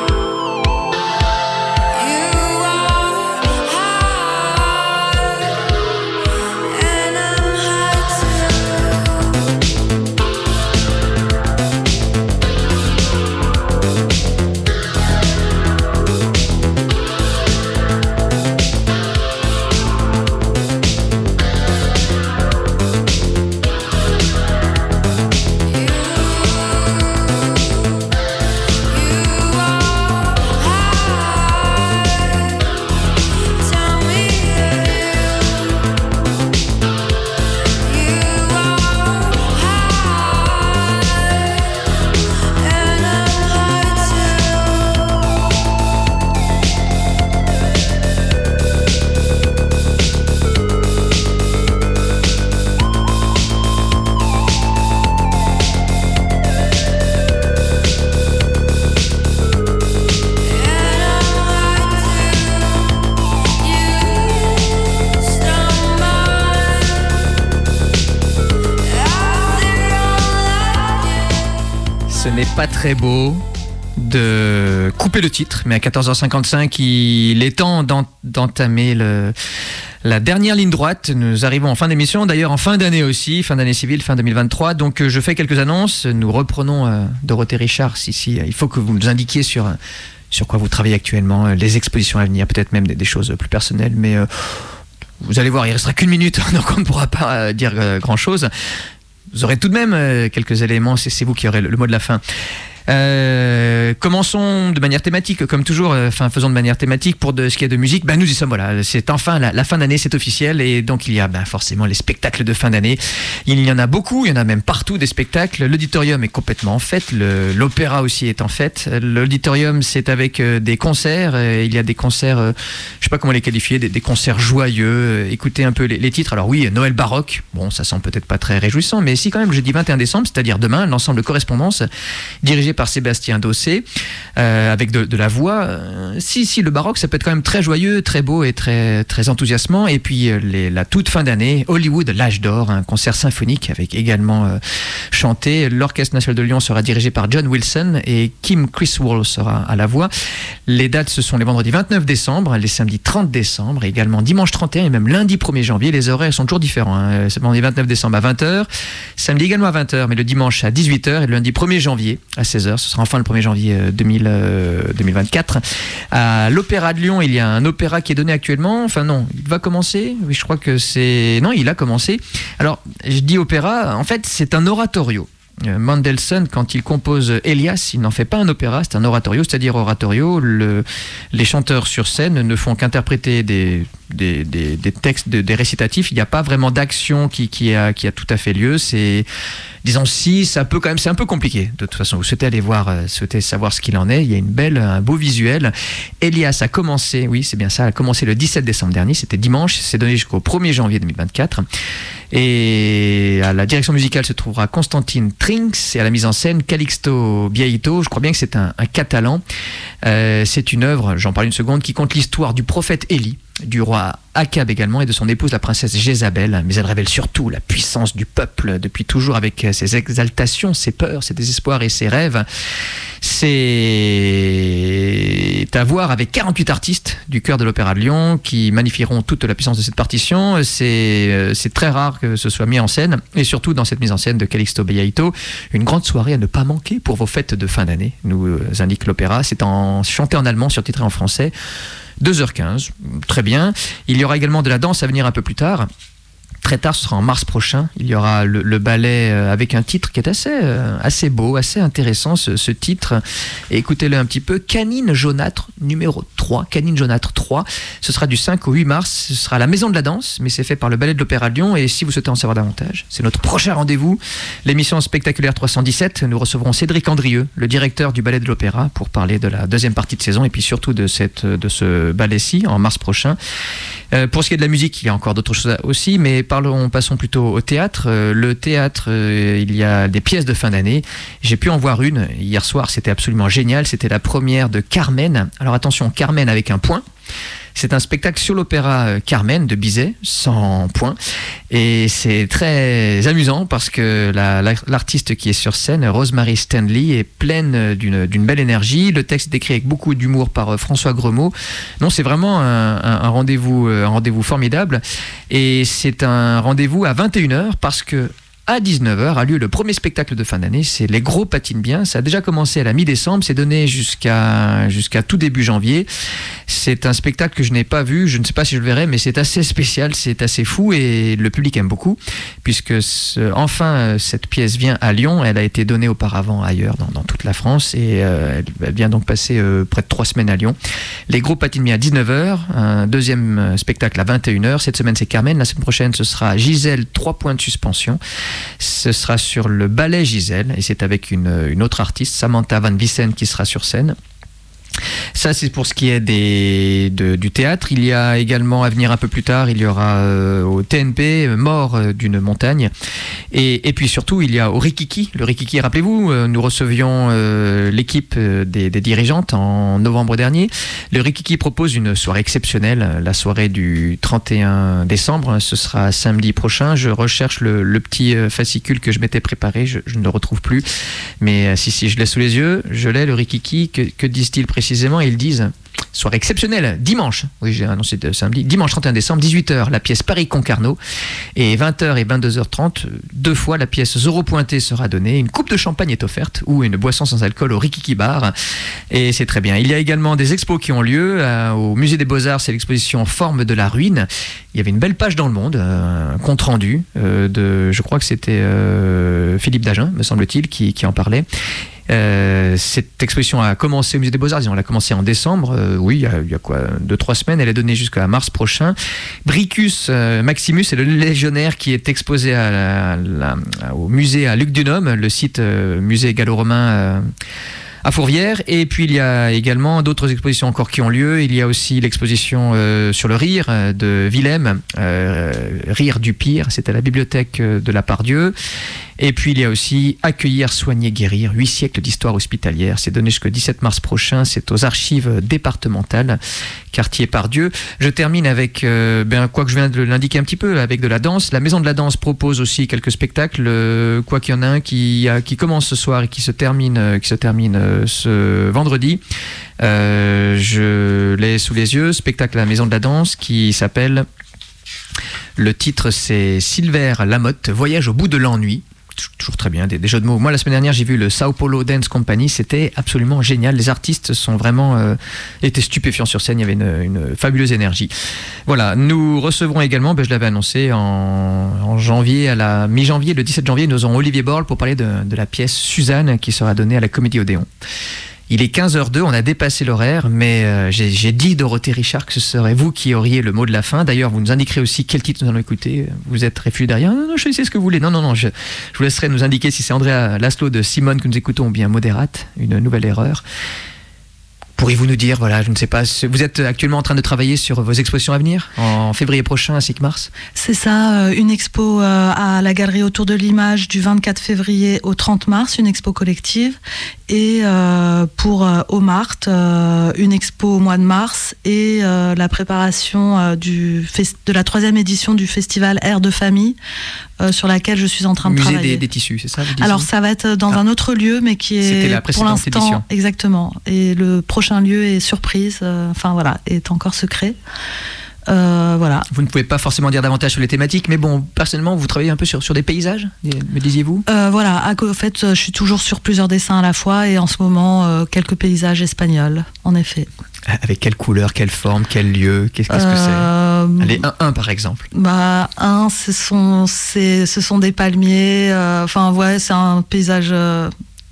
A: Ce n'est pas très beau de couper le titre, mais à quatorze heures cinquante-cinq, il est temps d'ent- d'entamer le, la dernière ligne droite. Nous arrivons en fin d'émission, d'ailleurs en fin d'année aussi, fin d'année civile, fin deux mille vingt-trois. Donc euh, je fais quelques annonces. Nous reprenons euh, Dorothée Richard. Si, si, il faut que vous nous indiquiez sur, sur quoi vous travaillez actuellement, euh, les expositions à venir, peut-être même des, des choses plus personnelles, mais euh, vous allez voir, il ne restera qu'une minute, donc on ne pourra pas euh, dire euh, grand-chose. Vous aurez tout de même euh, quelques éléments, c'est, c'est vous qui aurez le, le mot de la fin. Euh, commençons de manière thématique, comme toujours, enfin euh, faisons de manière thématique pour de, ce qui est de musique. Ben, nous y sommes, voilà, c'est enfin la, la fin d'année, c'est officiel, et donc il y a ben, forcément les spectacles de fin d'année. Il y en a beaucoup, il y en a même partout des spectacles. L'auditorium est complètement en fête, le, l'opéra aussi est en fête. L'auditorium, c'est avec euh, des concerts, euh, il y a des concerts, euh, je sais pas comment les qualifier, des, des concerts joyeux. Euh, écoutez un peu les, les titres. Alors oui, Noël baroque, bon ça sent peut-être pas très réjouissant, mais si quand même, jeudi vingt et un décembre, c'est-à-dire demain, l'ensemble de correspondance dirigé par Sébastien Dossé, euh, avec de, de la voix. Euh, si, si, le baroque, ça peut être quand même très joyeux, très beau et très, très enthousiasmant. Et puis, euh, les, la toute fin d'année, Hollywood, l'âge d'or, un concert symphonique avec également euh, chanté. L'Orchestre national de Lyon sera dirigé par John Wilson et Kim Criswell sera à la voix. Les dates, ce sont les vendredis vingt-neuf décembre, les samedis trente décembre, et également dimanche trente et un et même lundi premier janvier. Les horaires sont toujours différents. Hein. C'est le vendredi vingt-neuf décembre à vingt heures, samedi également à vingt heures, mais le dimanche à dix-huit heures et le lundi premier janvier à seize heures. Ce sera enfin le premier janvier deux mille vingt-quatre. À l'Opéra de Lyon, il y a un opéra qui est donné actuellement. Enfin non, il va commencer. Oui, je crois que c'est... Non, il a commencé. Alors, je dis opéra, en fait, c'est un oratorio. Mendelssohn, quand il compose Elias, il n'en fait pas un opéra, c'est un oratorio, c'est-à-dire oratorio, le, les chanteurs sur scène ne font qu'interpréter des, des, des, des textes, de, des récitatifs, il n'y a pas vraiment d'action qui, qui, a, qui a tout à fait lieu, c'est, disons si, ça peut quand même, c'est un peu compliqué, de toute façon, vous souhaitez aller voir, euh, souhaitez savoir ce qu'il en est, il y a une belle, un beau visuel. Elias a commencé, oui c'est bien ça, a commencé le dix-sept décembre dernier, c'était dimanche, c'est donné jusqu'au premier janvier deux mille vingt-quatre, et à la direction musicale se trouvera Constantine Trinks et à la mise en scène Calixto Bieito, je crois bien que c'est un, un catalan. Euh, c'est une œuvre, j'en parle une seconde, qui compte l'histoire du prophète Élie, du roi Akab également et de son épouse la princesse Jézabel, mais elle révèle surtout la puissance du peuple depuis toujours avec ses exaltations, ses peurs, ses désespoirs et ses rêves. C'est à voir avec quarante-huit artistes du chœur de l'Opéra de Lyon qui magnifieront toute la puissance de cette partition. C'est, c'est très rare que ce soit mis en scène, et surtout dans cette mise en scène de Calixto Bieito, une grande soirée à ne pas manquer pour vos fêtes de fin d'année, nous indique l'opéra. C'est en chanté en allemand, surtitré en français. deux heures quinze, très bien. Il y aura également de la danse à venir un peu plus tard. Très tard, ce sera en mars prochain. Il y aura le, le ballet avec un titre qui est assez, assez beau, assez intéressant, ce, ce titre. Et écoutez-le un petit peu. Canine jaunâtre numéro trois. Canine jaunâtre trois. Ce sera du cinq au huit mars. Ce sera à la Maison de la Danse, mais c'est fait par le Ballet de l'Opéra de Lyon. Et si vous souhaitez en savoir davantage, c'est notre prochain rendez-vous. L'émission spectaculaire trois cent dix-sept. Nous recevrons Cédric Andrieux, le directeur du Ballet de l'Opéra, pour parler de la deuxième partie de saison et puis surtout de, cette, de ce ballet-ci en mars prochain. Euh, pour ce qui est de la musique, il y a encore d'autres choses aussi, mais parlons, passons plutôt au théâtre. Euh, le théâtre, euh, il y a des pièces de fin d'année. J'ai pu en voir une hier soir, c'était absolument génial. C'était la première de Carmen. Alors attention, Carmen avec un point. C'est un spectacle sur l'opéra Carmen de Bizet, sans point. Et c'est très amusant parce que la, la, l'artiste qui est sur scène, Rosemary Stanley, est pleine d'une, d'une belle énergie. Le texte est écrit avec beaucoup d'humour par François Gremaud. Non, c'est vraiment un, un, un, rendez-vous, un rendez-vous formidable. Et c'est un rendez-vous à vingt et une heures parce que à dix-neuf heures a lieu le premier spectacle de fin d'année, c'est Les Gros patinent bien. Ça a déjà commencé à la mi-décembre, c'est donné jusqu'à, jusqu'à tout début janvier. C'est un spectacle que je n'ai pas vu, je ne sais pas si je le verrai, mais c'est assez spécial, c'est assez fou et le public aime beaucoup, puisque ce, enfin cette pièce vient à Lyon, elle a été donnée auparavant ailleurs dans, dans toute la France et euh, elle, elle vient donc passer euh, près de trois semaines à Lyon. Les Gros patinent bien à dix-neuf heures, un deuxième spectacle à vingt et une heures. Cette semaine c'est Carmen, la semaine prochaine ce sera Gisèle, trois points de suspension. Ce sera sur le ballet Gisèle et c'est avec une, une autre artiste, Samantha Van Vissen, qui sera sur scène. Ça, c'est pour ce qui est des, de, du théâtre. Il y a également à venir un peu plus tard, il y aura euh, au T N P, Mort euh, d'une montagne. Et, et puis surtout, il y a au Rikiki. Le Rikiki, rappelez-vous, euh, nous recevions euh, l'équipe euh, des, des dirigeantes en novembre dernier. Le Rikiki propose une soirée exceptionnelle, la soirée du trente et un décembre. Ce sera samedi prochain. Je recherche le, le petit fascicule que je m'étais préparé. Je, je ne le retrouve plus. Mais euh, si, si, je l'ai sous les yeux. Je l'ai, le Rikiki. Que, que disent-ils précisément? Ils disent soirée exceptionnelle, dimanche. Oui, j'ai annoncé samedi. Dimanche trente et un décembre, dix-huit heures, la pièce Paris-Concarneau. Et vingt heures et vingt-deux heures trente, deux fois, la pièce Zorro Pointé sera donnée. Une coupe de champagne est offerte ou une boisson sans alcool au Rikiki Bar. Et c'est très bien. Il y a également des expos qui ont lieu. Euh, au Musée des Beaux-Arts, c'est l'exposition Forme de la ruine. Il y avait une belle page dans Le Monde, euh, un compte rendu euh, de, je crois que c'était euh, Philippe Dagen, me semble-t-il, qui, qui en parlait. Euh, cette exposition a commencé au Musée des Beaux-Arts, disons, elle a commencé en décembre, euh, oui, il y, a, il y a quoi, deux, trois semaines, elle est donnée jusqu'à mars prochain. Bricus euh, Maximus est le légionnaire qui est exposé à la, la, au musée à Lugdunum, le site euh, musée gallo-romain euh, à Fourvière. Et puis il y a également d'autres expositions encore qui ont lieu. Il y a aussi l'exposition euh, sur le rire euh, de Willem, euh, Rire du pire, c'est à la bibliothèque de la Pardieu. Et puis il y a aussi Accueillir, soigner, guérir, huit siècles d'histoire hospitalière. C'est donné jusqu'au dix-sept mars prochain. C'est aux archives départementales, quartier Pardieu. Je termine avec, euh, ben, quoi que je viens de l'indiquer un petit peu, avec de la danse. La Maison de la Danse propose aussi quelques spectacles. Euh, quoi qu'il y en a un qui, a, qui commence ce soir et qui se termine, euh, qui se termine euh, ce vendredi. Euh, je l'ai sous les yeux. Spectacle à la Maison de la Danse qui s'appelle... Le titre, c'est Silver Lamotte, Voyage au bout de l'ennui. Toujours très bien, des, des jeux de mots. Moi, la semaine dernière, j'ai vu le Sao Paulo Dance Company. C'était absolument génial. Les artistes sont vraiment euh, étaient stupéfiants sur scène. Il y avait une, une fabuleuse énergie. Voilà. Nous recevrons également, ben, je l'avais annoncé en, en janvier, à la mi-janvier, le dix-sept janvier, nous aurons Olivier Borle pour parler de, de la pièce Suzanne qui sera donnée à la Comédie Odéon. Il est quinze heures deux, on a dépassé l'horaire, mais euh, j'ai, j'ai dit, Dorothée Richard, que ce serait vous qui auriez le mot de la fin. D'ailleurs, vous nous indiquerez aussi quel titre nous allons écouter. Vous êtes réfugié derrière. Non, non, je sais ce que vous voulez. Non, non, non, je, je vous laisserai nous indiquer si c'est Andrea Laszlo de Simone que nous écoutons ou bien Modérate, une nouvelle erreur. Pourriez-vous nous dire, voilà, je ne sais pas, vous êtes actuellement en train de travailler sur vos expositions à venir, en février prochain ainsi que mars?
B: C'est ça, une expo à la Galerie Autour de l'Image du vingt-quatre février au trente mars, une expo collective. Et euh, pour euh, au Mart, euh, une expo au mois de mars et euh, la préparation euh, du fest- de la troisième édition du festival Air de Famille euh, sur laquelle je suis en train de
A: Musée
B: travailler.
A: Des, des tissus, c'est ça?
B: Alors ça va être dans ah. un autre lieu, mais qui est
A: C'était la
B: pour l'instant
A: édition.
B: Exactement. Et le prochain lieu est surprise. Euh, enfin voilà, est encore secret. Euh, voilà.
A: Vous ne pouvez pas forcément dire davantage sur les thématiques, mais bon, personnellement, vous travaillez un peu sur, sur des paysages, me disiez-vous?
B: euh, Voilà, en fait, je suis toujours sur plusieurs dessins à la fois et en ce moment, euh, quelques paysages espagnols, en effet.
A: Avec quelle couleur, quelle forme, quel lieu, qu'est-ce, qu'est-ce
B: euh,
A: que c'est? Allez, un, un par exemple.
B: Bah, un, ce sont, c'est, ce sont des palmiers, enfin, euh, ouais, c'est un paysage... Euh,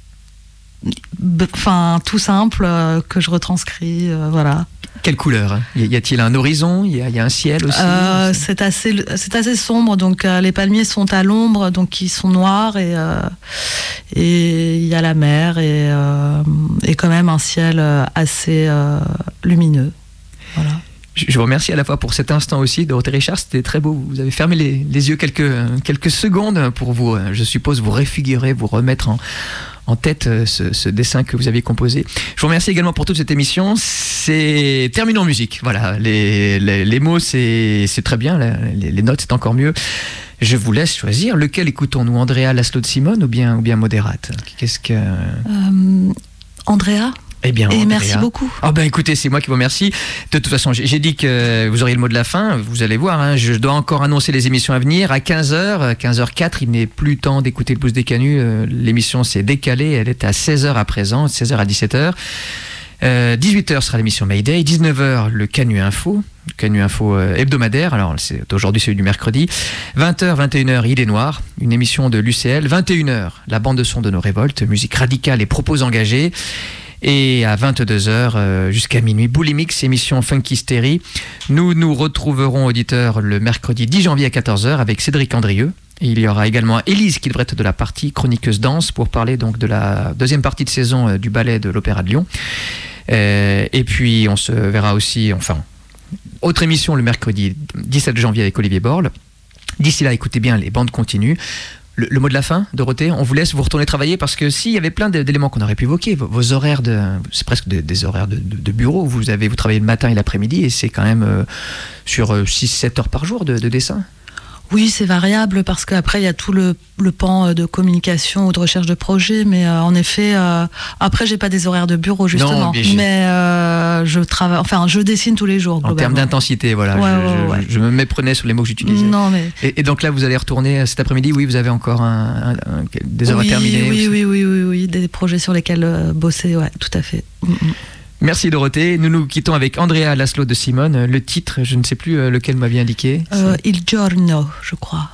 B: Enfin, tout simple euh, que je retranscris, euh, voilà.
A: Quelle couleur? Y a-t-il un horizon? Y a, y a un ciel aussi?
B: euh, c'est assez, c'est assez sombre. Donc euh, les palmiers sont à l'ombre, donc ils sont noirs et euh, et il y a la mer et euh, et quand même un ciel assez euh, lumineux. Voilà.
A: Je vous remercie à la fois pour cet instant aussi, Dorothée Richard, c'était très beau. Vous avez fermé les, les yeux quelques, quelques secondes pour vous, je suppose, vous réfigurer, vous remettre en, en tête ce, ce dessin que vous aviez composé. Je vous remercie également pour toute cette émission. C'est terminé en musique. Voilà, les, les, les mots, c'est, c'est très bien, les, les notes, c'est encore mieux. Je vous laisse choisir. Lequel écoutons-nous, Andrea Laszlo de Simone ou bien, ou bien Modérate? Qu'est-ce que...
B: Euh, Andrea
A: Eh bien,
B: et
A: Andrea.
B: merci beaucoup.
A: Ah ben écoutez, c'est moi qui vous remercie. De toute façon, j'ai dit que vous auriez le mot de la fin. Vous allez voir, hein, je dois encore annoncer les émissions à venir. À quinze heures, quinze heures quatre, il n'est plus temps d'écouter le Blues des Canuts. L'émission s'est décalée, elle est à seize heures à présent, seize heures à dix-sept heures. Euh, dix-huit heures sera l'émission Mayday, dix-neuf heures le Canut Info, le Canut Info euh, hebdomadaire, alors c'est aujourd'hui celui du mercredi, vingt heures, vingt et une heures, Il est noir, une émission de l'U C L, vingt et une heures, la bande de son de nos révoltes, musique radicale et propos engagés. Et à vingt-deux heures euh, jusqu'à minuit, Boulimix, émission Funky Stérie. Nous nous retrouverons, auditeurs, le mercredi dix janvier à quatorze heures avec Cédric Andrieux. Et il y aura également Élise Kilbrett de la partie chroniqueuse danse pour parler donc de la deuxième partie de saison euh, du ballet de l'Opéra de Lyon. Euh, et puis on se verra aussi, enfin, autre émission le mercredi dix-sept janvier avec Olivier Borle. D'ici là, écoutez bien, les bandes continuent. Le, le mot de la fin, Dorothée, on vous laisse vous retourner travailler parce que s'il y avait plein d'éléments qu'on aurait pu évoquer, vos, vos horaires, de, c'est presque de, des horaires de, de, de bureau, vous, avez, vous travaillez le matin et l'après-midi et c'est quand même euh, sur six sept heures par jour de, de dessin.
B: Oui, c'est variable parce qu'après, il y a tout le, le pan de communication ou de recherche de projet. Mais euh, en effet, euh, après, j'ai pas des horaires de bureau, justement.
A: Non,
B: mais euh, je travaille, enfin, je dessine tous les jours.
A: En termes d'intensité, voilà.
B: Ouais,
A: je,
B: ouais,
A: je,
B: ouais.
A: je me méprenais sur les mots que j'utilisais.
B: Non, mais...
A: et, et donc là, vous allez retourner cet après-midi. Oui, vous avez encore un, un, un, des heures
B: oui,
A: à terminer.
B: Oui, oui, oui, oui, oui, des projets sur lesquels euh, bosser, ouais, tout à fait. Mm-mm.
A: Merci Dorothée. Nous nous quittons avec Andrea Laszlo de Simone. Le titre, je ne sais plus lequel m'avait indiqué.
B: Euh, Il giorno, je crois.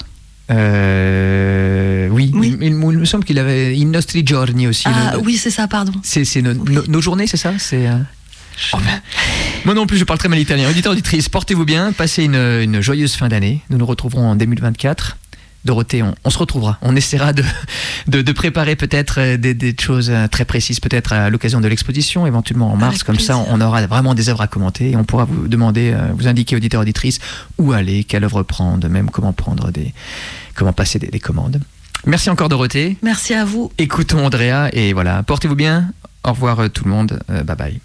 A: Euh, oui,
B: oui.
A: Il, il, il me semble qu'il avait I nostri giorni aussi.
B: Ah
A: le,
B: oui, c'est ça, pardon.
A: C'est, c'est no,
B: oui.
A: no, nos journées, c'est ça c'est, euh... oh ben. Moi non plus, je parle très mal italien. Auditeurs, auditrices, portez-vous bien, passez une, une joyeuse fin d'année. Nous nous retrouverons en deux mille vingt-quatre. Dorothée, on, on se retrouvera. On essaiera de, de, de préparer peut-être des, des choses très précises, peut-être à l'occasion de l'exposition, éventuellement en mars. Avec comme plaisir. Ça, on aura vraiment des œuvres à commenter et on pourra vous demander, vous indiquer, auditeurs, auditrices, où aller, quelle œuvre prendre, même comment prendre des, comment passer des, des commandes. Merci encore Dorothée.
B: Merci à vous.
A: Écoutons Andrea et voilà, portez-vous bien. Au revoir tout le monde. Euh, bye bye.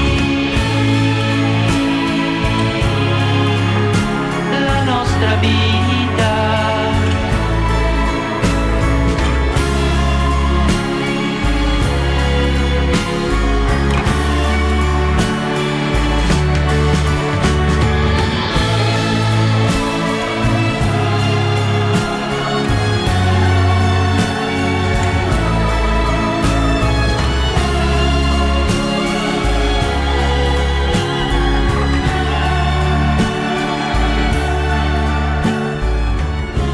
F: Be